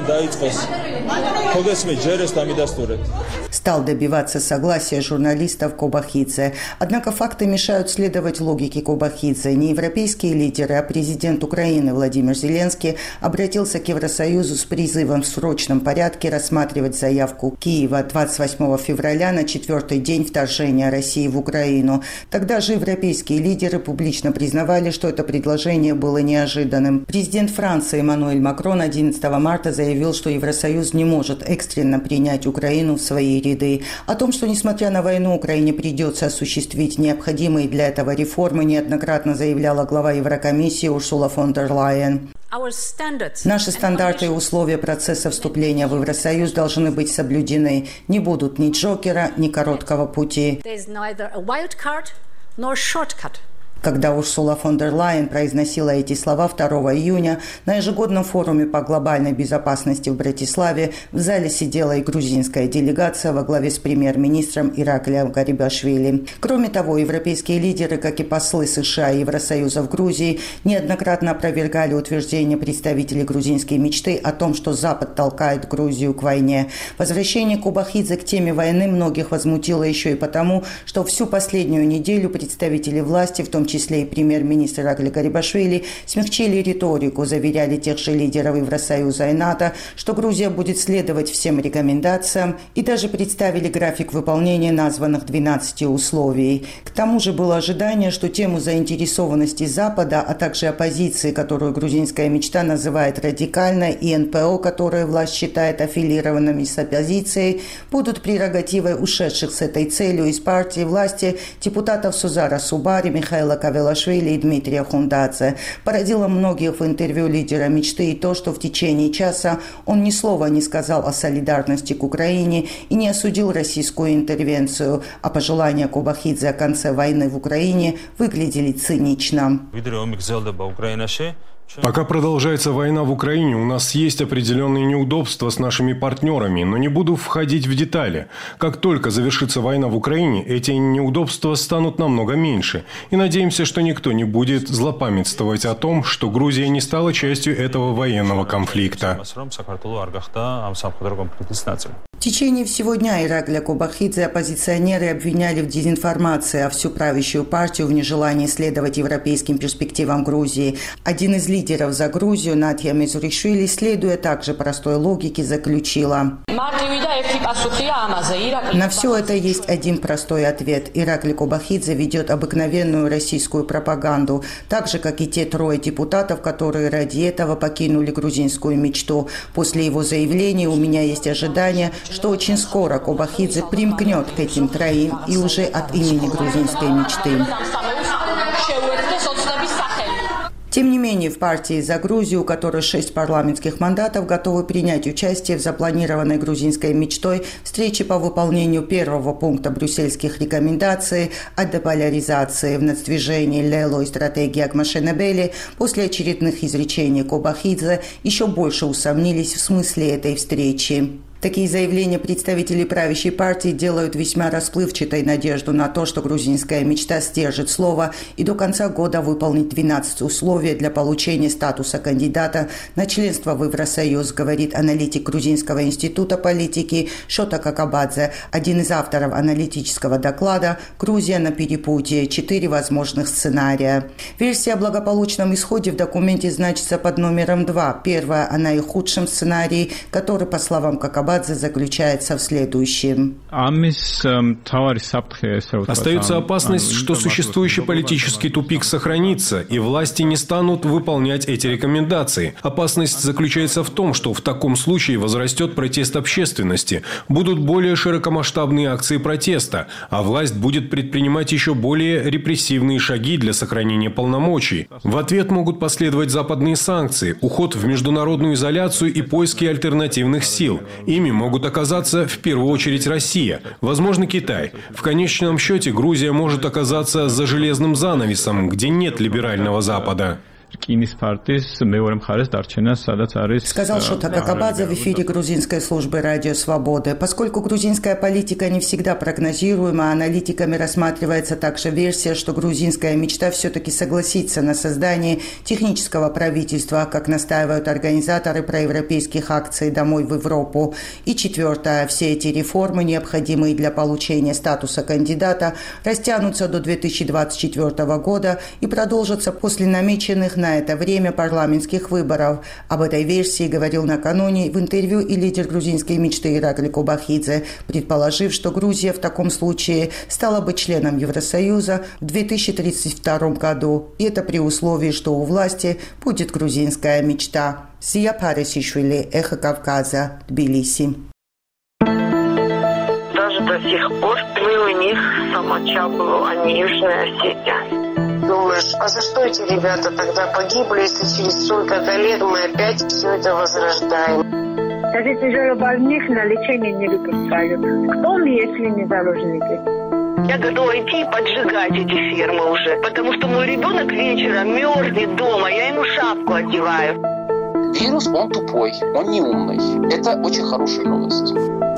Стал добиваться согласия журналистов Кубахидзе. Однако факты мешают следовать логике Кубахидзе. Не европейские лидеры, а президент Украины Владимир Зеленский обратился к Евросоюзу с призывом в срочном порядке рассматривать заявку Киева двадцать восьмого февраля на четвертый день вторжения России в Украину. Тогда же европейские лидеры публично признавали, что это предложение было неожиданным. Президент Франции Эммануэль Макрон одиннадцатого марта заявил, что Евросоюз не может экстренно принять Украину в свои ряды. О том, что, несмотря на войну, Украине придется осуществить необходимые для этого реформы, неоднократно заявляла глава Еврокомиссии Урсула фон дер Лайен. Наши стандарты и условия процесса вступления в Евросоюз должны быть соблюдены. Не будут ни джокера, ни короткого пути. Когда Урсула фон дер Лайен произносила эти слова второго июня на ежегодном форуме по глобальной безопасности в Братиславе, в зале сидела и грузинская делегация во главе с премьер-министром Ираклием Гарибашвили. Кроме того, европейские лидеры, как и послы США и Евросоюза в Грузии, неоднократно опровергали утверждения представителей грузинской мечты о том, что Запад толкает Грузию к войне. Возвращение Кобахидзе к теме войны многих возмутило еще и потому, что всю последнюю неделю представители власти, в том числе и премьер-министр Иракли Гарибашвили, смягчили риторику, заверяли тех же лидеров Евросоюза и НАТО, что Грузия будет следовать всем рекомендациям, и даже представили график выполнения названных двенадцати условий. К тому же было ожидание, что тему заинтересованности Запада, а также оппозиции, которую грузинская мечта называет радикальной, и эн пэ о, которые власть считает аффилированными с оппозицией, будут прерогативой ушедших с этой целью из партии власти депутатов Сузара Субари, Михаила Кавелашвили и Дмитрия Хундадзе. Породило многих в интервью лидера мечты и то, что в течение часа он ни слова не сказал о солидарности к Украине и не осудил российскую интервенцию, а пожелания Кобахидзе о конце войны в Украине выглядели цинично. Пока продолжается война в Украине, у нас есть определенные неудобства с нашими партнерами, но не буду входить в детали. Как только завершится война в Украине, эти неудобства станут намного меньше. И надеемся, что никто не будет злопамятствовать о том, что Грузия не стала частью этого военного конфликта. В течение всего дня Иракли Кобахидзе оппозиционеры обвиняли в дезинформации, а всю правящую партию в нежелании следовать европейским перспективам Грузии. Один из лидеров за Грузию, Натья Мезуришвили, следуя также простой логике, заключила: на все это есть один простой ответ. Иракли Кобахидзе ведет обыкновенную российскую пропаганду, так же, как и те трое депутатов, которые ради этого покинули грузинскую мечту. После его заявления у меня есть ожидание, что очень скоро Кобахидзе примкнет к этим троим и уже от имени грузинской мечты. Тем не менее, в партии «За Грузию», у которой шесть парламентских мандатов, готовы принять участие в запланированной грузинской мечтой встрече по выполнению первого пункта брюссельских рекомендаций о деполяризации в нацдвижении «Лело» и стратегии Акмашенебели, после очередных изречений Кобахидзе еще больше усомнились в смысле этой встречи. Такие заявления представителей правящей партии делают весьма расплывчатой надежду на то, что грузинская мечта сдержит слово и до конца года выполнит двенадцать условий для получения статуса кандидата на членство в Евросоюз, говорит аналитик Грузинского института политики Шота Какабадзе, один из авторов аналитического доклада «Грузия на перепутье. Четыре возможных сценария». Версия о благополучном исходе в документе значится под номером два. Первая о наихудшем сценарии, который, по словам Какабадзе, заключается в следующем. Остается опасность, что существующий политический тупик сохранится, и власти не станут выполнять эти рекомендации. Опасность заключается в том, что в таком случае возрастет протест общественности, будут более широкомасштабные акции протеста, а власть будет предпринимать еще более репрессивные шаги для сохранения полномочий. В ответ могут последовать западные санкции, уход в международную изоляцию и поиски альтернативных сил. Ими могут оказаться в первую очередь Россия, возможно, Китай. В конечном счете Грузия может оказаться за железным занавесом, где нет либерального Запада. Сказал Шота Какабадзе в эфире грузинской службы «Радио Свободы». Поскольку грузинская политика не всегда прогнозируема, аналитиками рассматривается также версия, что грузинская мечта все-таки согласится на создание технического правительства, как настаивают организаторы проевропейских акций «Домой в Европу». И четвертое. Все эти реформы, необходимые для получения статуса кандидата, растянутся до две тысячи двадцать четвёртого года и продолжатся после намеченных на это время парламентских выборов. Об этой версии говорил накануне в интервью и лидер грузинской мечты Иракли Кобахидзе, предположив, что Грузия в таком случае стала бы членом Евросоюза в две тысячи тридцать втором году. И это при условии, что у власти будет грузинская мечта. Сия Парисишвили, Эхо Кавказа, Тбилиси. Даже до сих пор мы у них Самачабу, а не Южная Осетия. Думаешь, а за что эти ребята тогда погибли, если через столько-то лет мы опять все это возрождаем? Даже тяжелобольных на лечение не выпускают. Кто мы, если не заложники? Я готова идти и поджигать эти фермы уже, потому что мой ребенок вечером мерзнет дома, я ему шапку одеваю. Вирус, он тупой, он не умный. Это очень хорошая новость.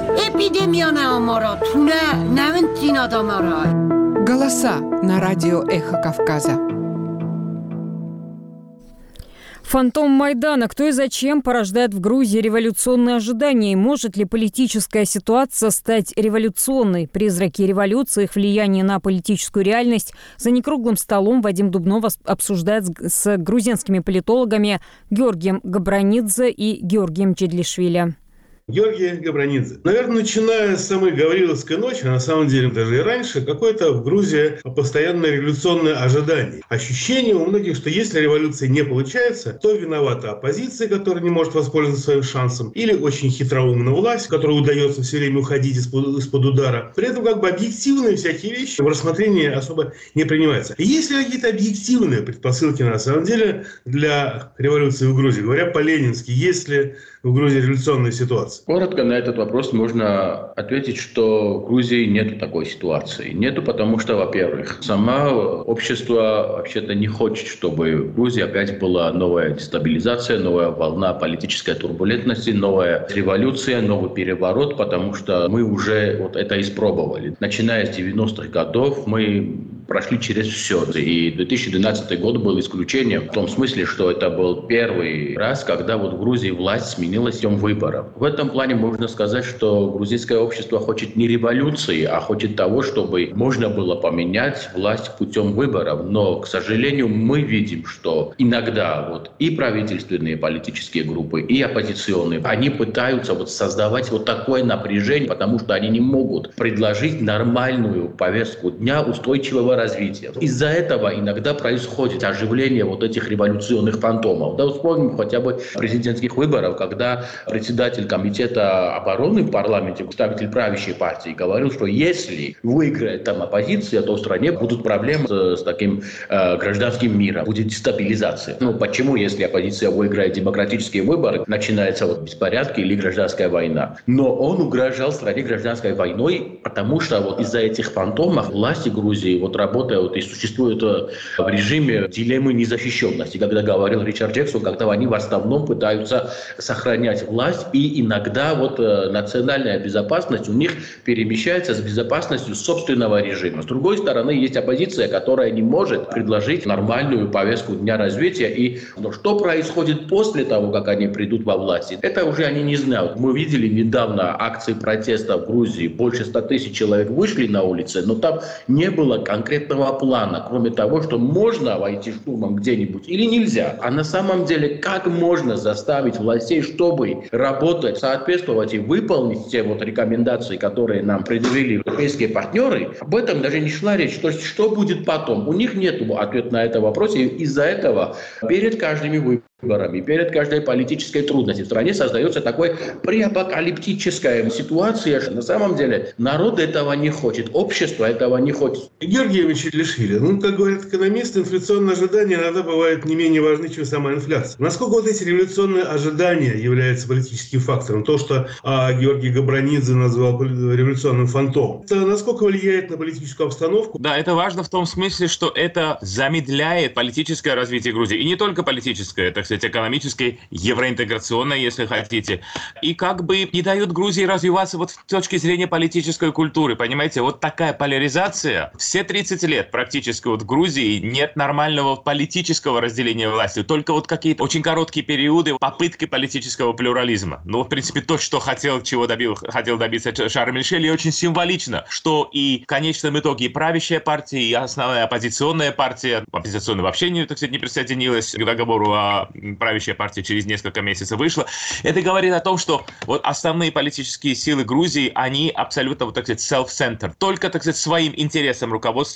Голоса на радио «Эхо Кавказа». Фантом Майдана. Кто и зачем порождает в Грузии революционные ожидания? И может ли политическая ситуация стать революционной? Призраки революции, их влияние на политическую реальность за некруглым столом Вадим Дубнов обсуждает с грузинскими политологами Георгием Габранидзе и Георгием Чедлишвили. Георгий Габранидзе. Наверное, начиная с самой Гавриловской ночи, а на самом деле даже и раньше, какое-то в Грузии постоянное революционное ожидание. Ощущение у многих, что если революция не получается, то виновата оппозиция, которая не может воспользоваться своим шансом, или очень хитроумная власть, которой удается все время уходить из-под, из-под удара. При этом как бы объективные всякие вещи в рассмотрении особо не принимаются. Есть ли какие-то объективные предпосылки на самом деле для революции в Грузии? Говоря по-ленински, есть ли в Грузии революционная ситуация? Коротко на этот вопрос можно ответить, что в Грузии нет такой ситуации. Нету, потому что, во-первых, сама общество вообще-то не хочет, чтобы в Грузии опять была новая дестабилизация, новая волна политической турбулентности, новая революция, новый переворот, потому что мы уже вот это испробовали. Начиная с девяностых годов мы прошли через все. И две тысячи двенадцатый год был исключением в том смысле, что это был первый раз, когда вот в Грузии власть сменилась путем выборов. В этом плане можно сказать, что грузинское общество хочет не революции, а хочет того, чтобы можно было поменять власть путем выборов. Но, к сожалению, мы видим, что иногда вот и правительственные политические группы, и оппозиционные, они пытаются вот создавать вот такое напряжение, потому что они не могут предложить нормальную повестку дня устойчивого развития. Из-за этого иногда происходит оживление вот этих революционных фантомов. Да, вспомним хотя бы президентских выборов, когда председатель комитета обороны в парламенте, представитель правящей партии, говорил, что если выиграет там оппозиция, то в стране будут проблемы с, с таким э, гражданским миром, будет дестабилизация. Ну почему, если оппозиция выиграет демократические выборы, начинается вот беспорядки или гражданская война? Но он угрожал стране гражданской войной, потому что вот из-за этих фантомов власти Грузии вот работают и существуют в режиме дилеммы незащищенности. Когда говорил Ричард Джексон, когда они в основном пытаются сохранять власть, и иногда вот э, национальная безопасность у них перемещается с безопасностью собственного режима. С другой стороны, есть оппозиция, которая не может предложить нормальную повестку дня развития. И ну, что происходит после того, как они придут во власть, это уже они не знают. Мы видели недавно акции протеста в Грузии. Больше ста тысяч человек вышли на улицы, но там не было конкретного плана, кроме того, что можно войти штурмом где-нибудь или нельзя. А на самом деле, как можно заставить властей, чтобы работать, соответствовать и выполнить те вот рекомендации, которые нам предъявили европейские партнеры, об этом даже не шла речь. То есть, что будет потом? У них нет ответа на этот вопрос, и из-за этого перед каждыми выборами, перед каждой политической трудностью в стране создается такой преапокалиптическая ситуация. На самом деле народ этого не хочет, общество этого не хочет. Георгий Чедлишвили, ну, как говорят экономисты, инфляционные ожидания иногда бывают не менее важны, чем сама инфляция. Насколько вот эти революционные ожидания являются политическим фактором? То, что а, Георгий Габранидзе назвал революционным фантомом, это насколько влияет на политическую обстановку? Да, это важно в том смысле, что это замедляет политическое развитие Грузии. И не только политическое, так сказать, экономическое, евроинтеграционное, если хотите. И как бы не дает Грузии развиваться вот с точки зрения политической культуры. Понимаете, вот такая поляризация. Все тридцать лет практически вот в Грузии нет нормального политического разделения власти. Только вот какие-то очень короткие периоды попытки политического плюрализма. Ну, в принципе, то, что хотел, чего добил, хотел добиться Шарль Мишель, и очень символично, что и в конечном итоге и правящая партия, и основная оппозиционная партия, оппозиционная вообще не, так сказать, не присоединилась к договору, а правящая партия через несколько месяцев вышла. Это говорит о том, что вот основные политические силы Грузии, они абсолютно, вот, так сказать, self-centered. Только, так сказать, своим интересам руководствуются,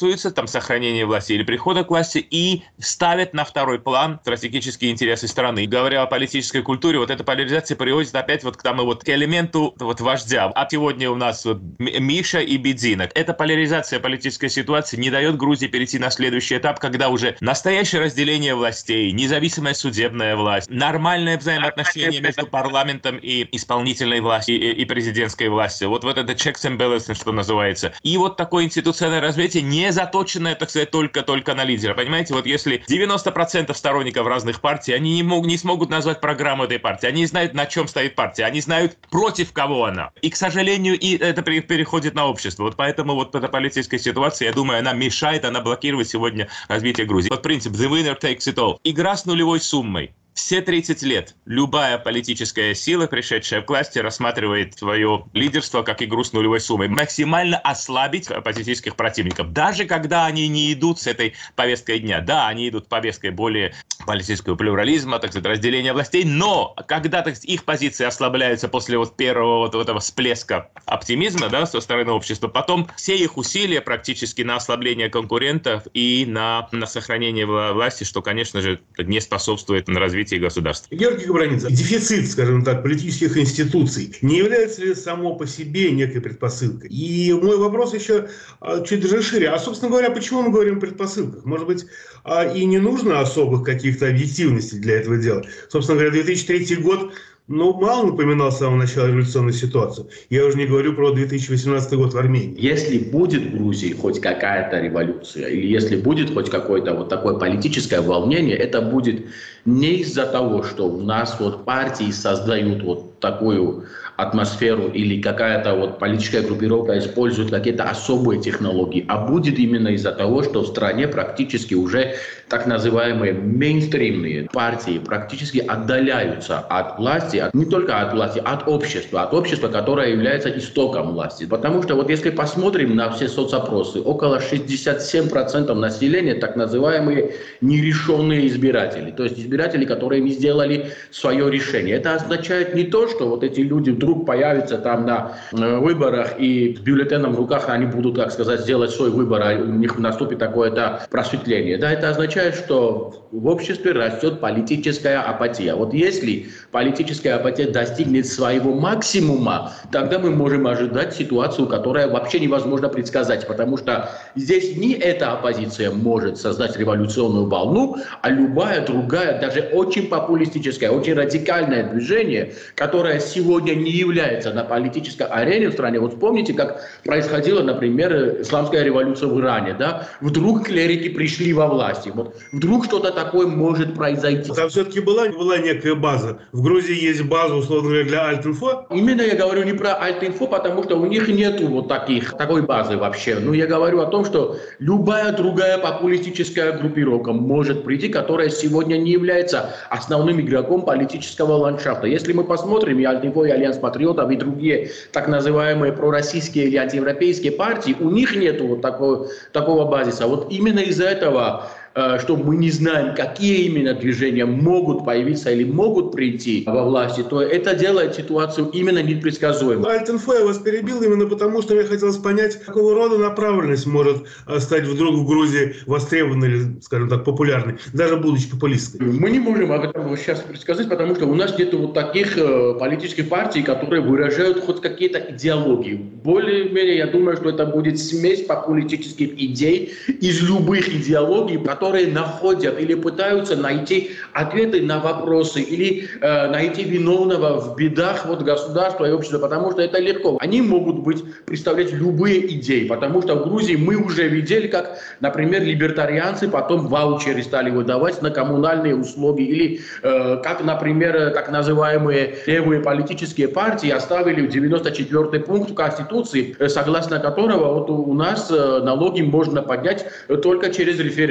интересуются там сохранением власти или прихода к власти и ставят на второй план стратегические интересы страны. И говоря о политической культуре, вот эта поляризация приводит опять вот к тому вот к элементу вот вождя. А сегодня у нас вот Миша и Бедзина. Эта поляризация политической ситуации не дает Грузии перейти на следующий этап, когда уже настоящее разделение властей, независимая судебная власть, нормальное взаимоотношение между парламентом и исполнительной властью и, и президентской властью. Вот, вот это checks and balances, что называется. И вот такое институциональное развитие, не заточенное, так сказать, только-только на лидера. Понимаете, вот если девяносто процентов сторонников разных партий, они не, мог, не смогут назвать программу этой партии, они знают, на чем стоит партия, они знают, против кого она. И, к сожалению, и это переходит на общество. Вот поэтому вот эта политическая ситуация, я думаю, она мешает, она блокирует сегодня развитие Грузии. Вот принцип the winner takes it all. Игра с нулевой суммой. Все тридцать лет любая политическая сила, пришедшая к власти, рассматривает свое лидерство как игру с нулевой суммой. Максимально ослабить оппозиционных противников. Даже когда они не идут с этой повесткой дня. Да, они идут повесткой более политического плюрализма, так сказать, разделения властей. Но когда, так сказать, их позиции ослабляются после вот первого вот этого всплеска оптимизма, да, со стороны общества, потом все их усилия практически на ослабление конкурентов и на, на сохранение власти, что, конечно же, не способствует развитию государства. Георгий Габранидзе, дефицит, скажем так, политических институций не является ли само по себе некой предпосылкой? И мой вопрос еще чуть даже шире. А, собственно говоря, почему мы говорим о предпосылках? Может быть, и не нужно особых каких-то объективностей для этого дела? Собственно говоря, две тысячи третий год, ну, мало напоминал с самого начала революционную ситуацию. Я уже не говорю про две тысячи восемнадцатый год в Армении. Если будет в Грузии хоть какая-то революция, или если будет хоть какое-то вот такое политическое волнение, это будет не из-за того, что у нас вот партии создают вот такую атмосферу или какая-то вот политическая группировка использует какие-то особые технологии, а будет именно из-за того, что в стране практически уже так называемые мейнстримные партии практически отдаляются от власти, от, не только от власти, от общества, от общества, которое является истоком власти. Потому что вот если посмотрим на все соцопросы, около шестьдесят семь процентов населения так называемые нерешенные избиратели, то есть избиратели, которые не сделали свое решение. Это означает не то, что вот эти люди вдруг появятся там на э, выборах и с бюллетеном в руках они будут, так сказать, сделать свой выбор, а у них наступит такое-то просветление. Да, это означает, что в обществе растет политическая апатия. Вот если политическая апатия достигнет своего максимума, тогда мы можем ожидать ситуацию, которая вообще невозможно предсказать, потому что здесь не эта оппозиция может создать революционную волну, а любая другая, даже очень популистическая, очень радикальное движение, которое сегодня не является на политической арене в стране. Вот вспомните, как происходила, например, исламская революция в Иране. Да? Вдруг клерики пришли во власть. Вот вдруг что-то такое может произойти. Там все-таки была, была некая база. В Грузии есть база, условно говоря, для Альт-Инфо? Именно я говорю не про Альт-Инфо, потому что у них нету вот таких, такой базы вообще. Но я говорю о том, что любая другая популистическая группировка может прийти, которая сегодня не является основным игроком политического ландшафта. Если мы посмотрим и Альт-Инфо, и Альянс Патриотов, и другие так называемые пророссийские или антиевропейские партии, у них нету вот такого, такого базиса. Вот именно из-за этого, что мы не знаем, какие именно движения могут появиться или могут прийти во власти, то это делает ситуацию именно непредсказуемой. Альт-Инфо я вас перебил именно потому, что мне хотелось понять, какого рода направленность может стать вдруг в Грузии востребованной или, скажем так, популярной, даже будучи популистской. Мы не можем об этом сейчас предсказать, потому что у нас нет вот таких э, политических партий, которые выражают хоть какие-то идеологии. Более-менее, я думаю, что это будет смесь популистических идей из любых идеологий, которые находят или пытаются найти ответы на вопросы или э, найти виновного в бедах вот, государства и общества, потому что это легко. Они могут быть, представлять любые идеи, потому что в Грузии мы уже видели, как, например, либертарианцы потом ваучеры стали выдавать на коммунальные услуги, или э, как, например, так называемые левые политические партии оставили девяносто четвёртый пункт в Конституции, согласно которого вот у нас налоги можно поднять только через референдум. Мы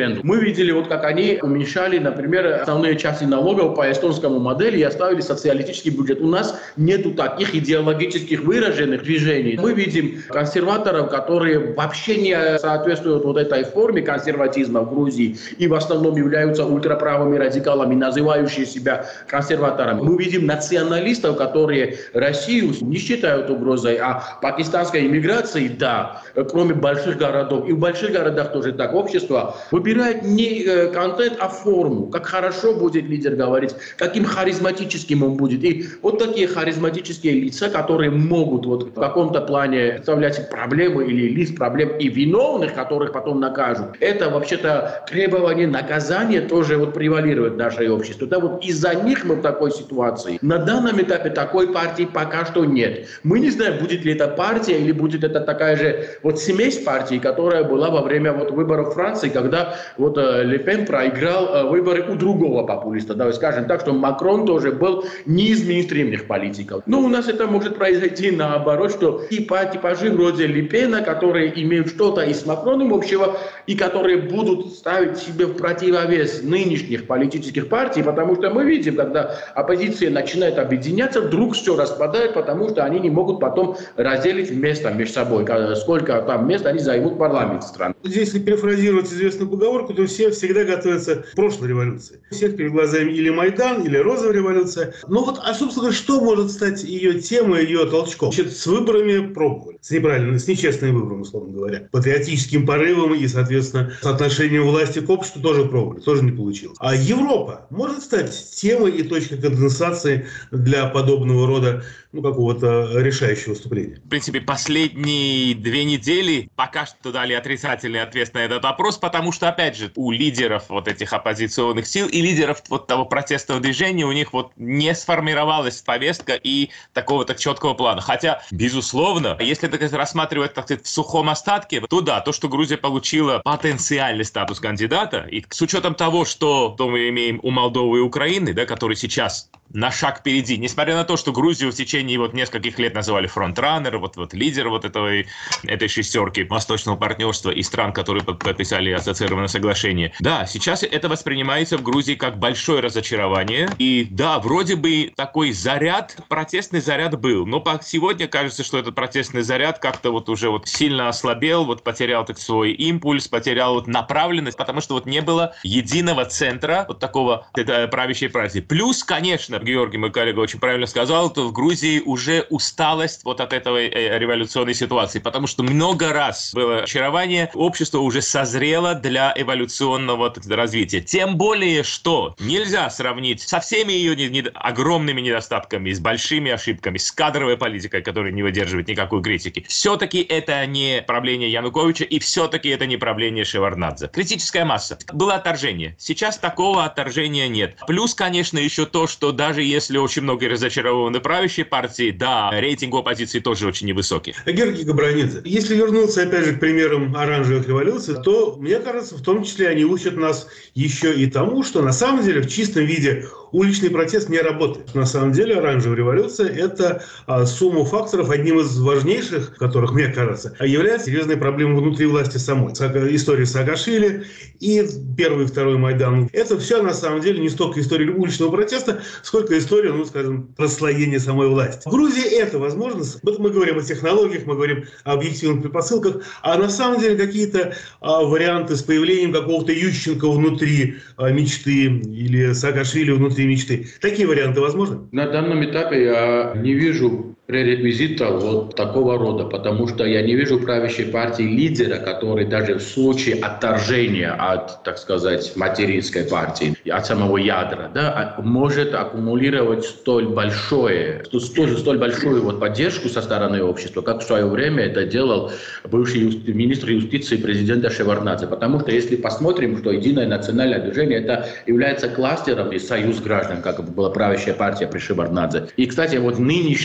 видели, вот как они уменьшали, например, основные части налогов по эстонскому модели и оставили социалистический бюджет. У нас нету таких идеологических выраженных движений. Мы видим консерваторов, которые вообще не соответствуют вот этой форме консерватизма в Грузии и в основном являются ультраправыми радикалами, называющие себя консерваторами. Мы видим националистов, которые Россию не считают угрозой, а пакистанской иммиграции, да, кроме больших городов. И в больших городах тоже так. Общество выбирает не контент, а форму. Как хорошо будет лидер говорить, каким харизматическим он будет. И вот такие харизматические лица, которые могут вот в каком-то плане представлять проблемы или лист проблем и виновных, которых потом накажут. Это вообще-то требование наказания тоже вот превалирует в нашей обществе. Да, вот из-за них мы в такой ситуации. На данном этапе такой партии пока что нет. Мы не знаем, будет ли это партия или будет это такая же вот смесь партий, которая была во время вот выборов в Франции, когда вот э, Ле Пен проиграл э, выборы у другого популиста. Да, скажем так, что Макрон тоже был не из мейнстримных политиков. Но у нас это может произойти наоборот, что типа типажи вроде Ле Пена, которые имеют что-то и с Макроном общего, и которые будут ставить себе в противовес нынешних политических партий, потому что мы видим, когда оппозиция начинает объединяться, вдруг все распадает, потому что они не могут потом разделить место между собой, сколько там мест они займут в парламенте страны. Если перефразировать известную поговорку, то все всегда готовятся к прошлой революции. У всех перед глазами или Майдан, или розовая революция. Но вот, а собственно, что может стать ее темой, ее толчком? Значит, с выборами пробовали. С неправильными, с нечестными выборами, условно говоря. Патриотическим порывом и, соответственно, с отношением власти к обществу тоже пробовали. Тоже не получилось. А Европа может стать темой и точкой конденсации для подобного рода, ну, какого-то решающего выступления? В принципе, последние две недели пока что дали отрицательный ответ на этот вопрос, потому что, опять же, у лидеров вот этих оппозиционных сил и лидеров вот того протестного движения у них вот не сформировалась повестка и такого-то четкого плана. Хотя, безусловно, если так рассматривать, так сказать, в сухом остатке, то да, то, что Грузия получила потенциальный статус кандидата, и с учетом того, что то мы имеем у Молдовы и Украины, да, которые сейчас на шаг впереди, несмотря на то, что Грузию в течение вот нескольких лет называли фронтраннер, вот, вот лидер вот этой, этой шестерки восточного партнерства и стран, которые подписали ассоциированное соглашение. Да, сейчас это воспринимается в Грузии как большое разочарование. И да, вроде бы такой заряд, протестный заряд был. Но сегодня кажется, что этот протестный заряд как-то вот уже вот сильно ослабел, вот потерял так свой импульс, потерял вот направленность, потому что вот не было единого центра вот такого это, правящей партии. Плюс, конечно, Георгий, мой коллега, очень правильно сказал, то в Грузии уже усталость вот от этой э, революционной ситуации, потому что много раз было очарование, общество уже созрело для эволюционного так, развития. Тем более, что нельзя сравнить со всеми ее не, не, огромными недостатками, с большими ошибками, с кадровой политикой, которая не выдерживает никакой критики. Все-таки это не правление Януковича, и все-таки это не правление Шеварднадзе. Критическая масса. Было отторжение. Сейчас такого отторжения нет. Плюс, конечно, еще то, что даже Даже если очень много разочарованы правящей партии, да, рейтинг оппозиции тоже очень невысокий. Георгий Габранидзе, если вернуться опять же к примерам оранжевых революций, то, мне кажется, в том числе они учат нас еще и тому, что на самом деле в чистом виде уличный протест не работает. На самом деле оранжевая революция – это а, сумма факторов, одним из важнейших, которых, мне кажется, является серьезной проблемой внутри власти самой. История Саакашвили и первый и второй Майдан. Это все на самом деле не столько история уличного протеста, сколько история, ну, скажем, расслоения самой власти. В Грузии это возможно. Вот мы говорим о технологиях, мы говорим о объективных предпосылках, а на самом деле какие-то а, варианты с появлением какого-то Ющенко внутри а, мечты или Саакашвили внутри мечты. Такие варианты возможны? На данном этапе я не вижу пререквизита вот такого рода, потому что я не вижу правящей партии лидера, который даже в случае отторжения от, так сказать, материнской партии, от самого ядра, да, может аккумулировать столь большое, столь, столь большую вот поддержку со стороны общества, как в свое время это делал бывший юсти, министр юстиции президента Шеварднадзе. Потому что если посмотрим, что Единое национальное движение это является кластером и союз граждан, как была правящая партия при Шеварднадзе. И, кстати, вот нынешний политический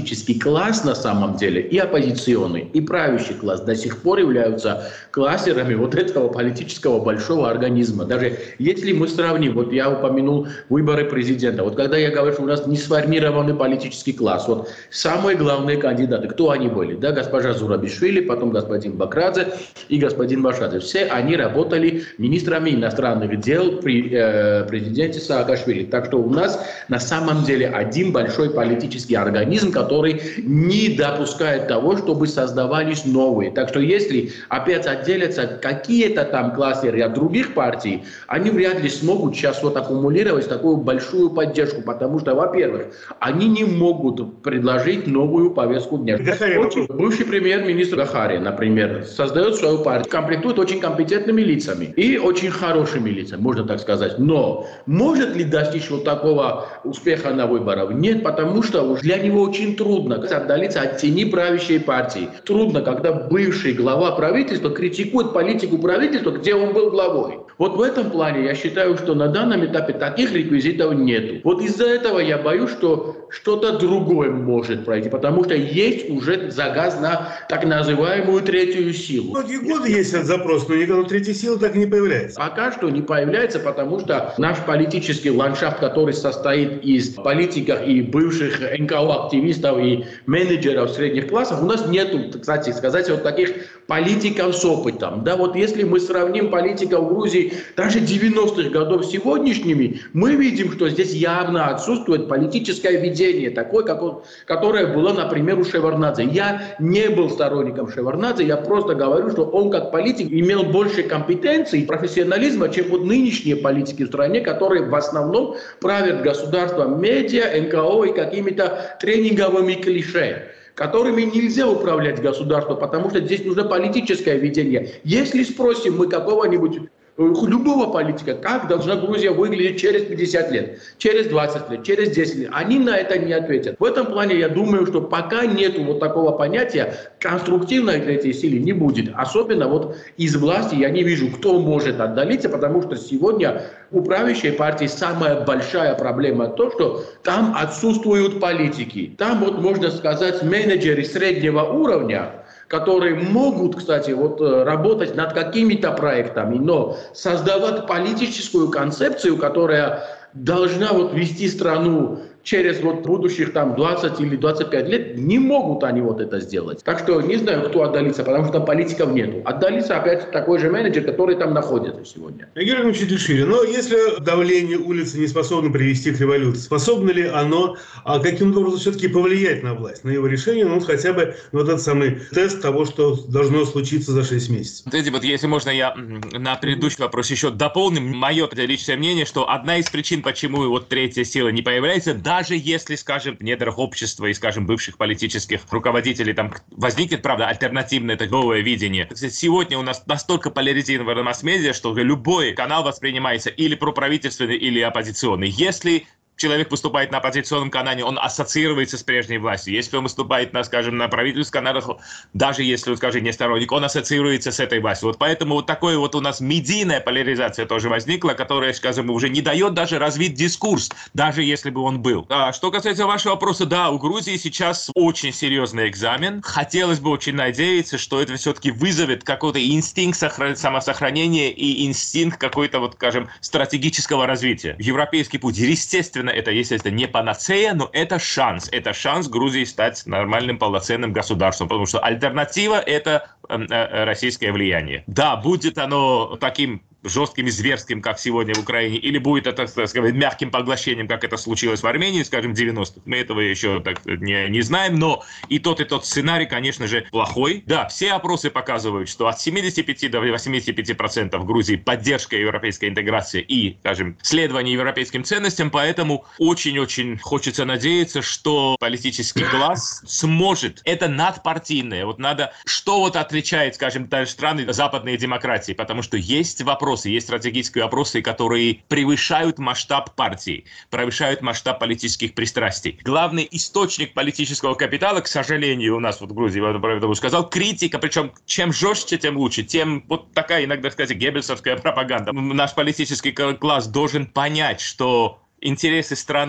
политический класс на самом деле, и оппозиционный, и правящий класс до сих пор являются кластерами вот этого политического большого организма. Даже если мы сравним, вот я упомянул выборы президента, вот когда я говорю, что у нас не сформированный политический класс, вот самые главные кандидаты, кто они были? Да, госпожа Зурабишвили, потом господин Бакрадзе и господин Башадзе. Все они работали министрами иностранных дел при э, президенте Саакашвили. Так что у нас на самом деле один большой политический организм, который не допускает того, чтобы создавались новые. Так что если опять отделятся какие-то там кластеры от других партий, они вряд ли смогут сейчас вот аккумулировать такую большую поддержку, потому что, во-первых, они не могут предложить новую повестку дня. Очень, бывший премьер-министр Гахари, например, создает свою партию, комплектует очень компетентными лицами и очень хорошими лицами, можно так сказать. Но может ли достичь вот такого успеха на выборах? Нет, потому что для него очень трудно отдалиться от тени правящей партии. Трудно, когда бывший глава правительства критикует политику правительства, где он был главой. Вот в этом плане я считаю, что на данном этапе таких реквизитов нету. Вот из-за этого я боюсь, что что-то другое может пройти, потому что есть уже загаз на так называемую третью силу. Многие годы есть этот запрос, но никакой третьей силы так и не появляется. Пока что не появляется, потому что наш политический ландшафт, который состоит из политиков и бывших эн ка о-активистов и менеджеров средних классов, у нас нету, кстати сказать, вот таких политиков с опытом. Да, вот если мы сравним политиков Грузии даже девяностых годов с сегодняшними, мы видим, что здесь явно отсутствует политическое видение, такое, как он, которое было, например, у Шеварднадзе. Я не был сторонником Шеварднадзе, я просто говорю, что он как политик имел больше компетенций и профессионализма, чем вот нынешние политики в стране, которые в основном правят государством медиа, эн ка о и какими-то тренинговыми клише, которыми нельзя управлять государством, потому что здесь нужно политическое видение. Если спросим мы какого-нибудь любого политика, как должна Грузия выглядеть через пятьдесят лет, через двадцать лет, через десять лет, они на это не ответят. В этом плане я думаю, что пока нету вот такого понятия, конструктивной третьей силы не будет. Особенно вот из власти я не вижу, кто может отдалиться, потому что сегодня у правящей партии самая большая проблема то, что там отсутствуют политики. Там вот, можно сказать, менеджеры среднего уровня, которые могут, кстати, вот, работать над какими-то проектами, но создавать политическую концепцию, которая должна вот вести страну через вот будущих там двадцать или двадцать пять лет, не могут они вот это сделать. Так что не знаю, кто отдалится, потому что политиков нету. Отдалится опять такой же менеджер, который там находится сегодня. Георгий Четлишвили, но если давление улицы не способно привести к революции, способно ли оно а каким-то образом все-таки повлиять на власть, на его решение, ну хотя бы вот этот самый тест того, что должно случиться за шесть месяцев? Смотрите, вот если можно, я на предыдущий вопрос еще дополню. Мое личное мнение, что одна из причин, почему вот третья сила не появляется, даже если, скажем, в недрах общества и, скажем, бывших политических руководителей там возникнет, правда, альтернативное это новое видение. Сегодня у нас настолько поляризирована масс-медиа, что любой канал воспринимается или проправительственный, или оппозиционный. Если человек выступает на оппозиционном канале, он ассоциируется с прежней властью. Если он выступает на, скажем, на правительственных каналах, даже если он, скажем, не сторонник, он ассоциируется с этой властью. Вот поэтому вот такое вот у нас медийная поляризация тоже возникла, которая, скажем, уже не дает даже развить дискурс, даже если бы он был. А что касается вашего вопроса, да, у Грузии сейчас очень серьезный экзамен. Хотелось бы очень надеяться, что это все-таки вызовет какой-то инстинкт сохран... самосохранения и инстинкт какой-то, вот, скажем, стратегического развития. Европейский путь, естественно, это, естественно, не панацея, но это шанс. Это шанс Грузии стать нормальным, полноценным государством, потому что альтернатива – это э, э, российское влияние. Да, будет оно таким жестким и зверским, как сегодня в Украине, или будет это, так сказать, мягким поглощением, как это случилось в Армении, скажем, в девяностых. Мы этого еще так не, не знаем, но и тот, и тот сценарий, конечно же, плохой. Да, все опросы показывают, что от семидесяти пяти до восьмидесяти пяти процентов в Грузии поддержка европейской интеграции и, скажем, следование европейским ценностям, поэтому очень-очень хочется надеяться, что политический класс сможет. Это надпартийное. Вот надо, что вот отличает, скажем, даже страны западной демократии, потому что есть вопросы, есть стратегические вопросы, которые превышают масштаб партии, превышают масштаб политических пристрастий. Главный источник политического капитала, к сожалению, у нас вот в Грузии, я бы сказал, критика, причем чем жестче, тем лучше, тем вот такая, иногда, сказать, геббельсовская пропаганда. Наш политический класс должен понять, что интересы страны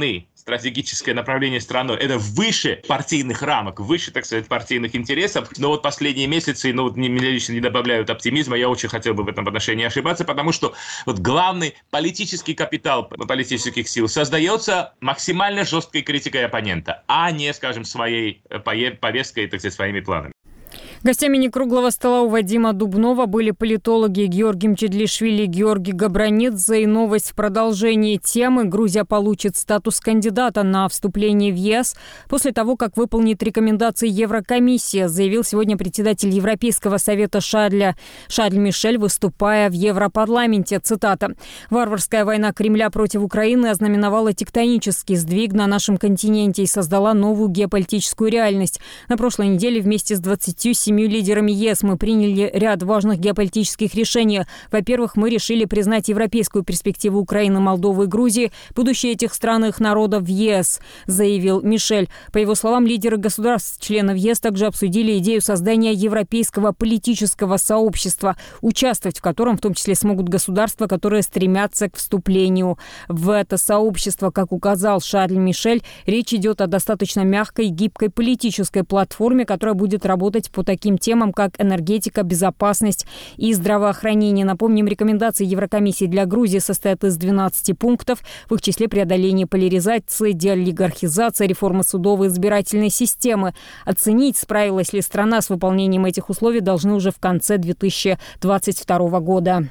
стратегическое направление страны, это выше партийных рамок, выше, так сказать, партийных интересов. Но вот последние месяцы, ну, вот мне лично не добавляют оптимизма. Я очень хотел бы в этом отношении ошибаться, потому что вот главный политический капитал политических сил создается максимально жесткой критикой оппонента, а не, скажем, своей повесткой, так сказать, своими планами. Гостями некруглого стола у Вадима Дубнова были политологи Георгий Мчедлишвили и Георгий Габранидзе. И новость в продолжении темы. Грузия получит статус кандидата на вступление в ЕС после того, как выполнит рекомендации Еврокомиссии, заявил сегодня председатель Европейского совета Шарль, Шарль Мишель, выступая в Европарламенте. Цитата. «Варварская война Кремля против Украины ознаменовала тектонический сдвиг на нашем континенте и создала новую геополитическую реальность. На прошлой неделе вместе с двадцатью семью лидерами ЕС мы приняли ряд важных геополитических решений. Во-первых, мы решили признать европейскую перспективу Украины, Молдовы и Грузии, будущее этих стран и их народов в ЕС», заявил Мишель. По его словам, лидеры государств-членов ЕС также обсудили идею создания европейского политического сообщества, участвовать в котором в том числе смогут государства, которые стремятся к вступлению в это сообщество. Как указал Шарль Мишель, речь идет о достаточно мягкой и гибкой политической платформе, которая будет работать по таким темам, как энергетика, безопасность и здравоохранение. Напомним, рекомендации Еврокомиссии для Грузии состоят из двенадцати пунктов, в их числе преодоление поляризации, деолигархизация, реформа судовой и избирательной системы. Оценить, справилась ли страна с выполнением этих условий, должны уже в конце две тысячи двадцать второго года.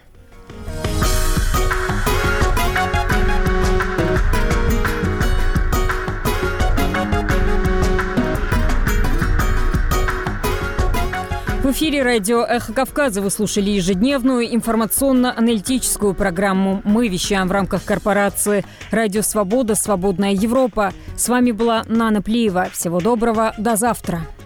В эфире радио «Эхо Кавказа» вы слушали ежедневную информационно-аналитическую программу. Мы вещаем в рамках корпорации «Радио Свобода. Свободная Европа». С вами была Нана Плиева. Всего доброго. До завтра.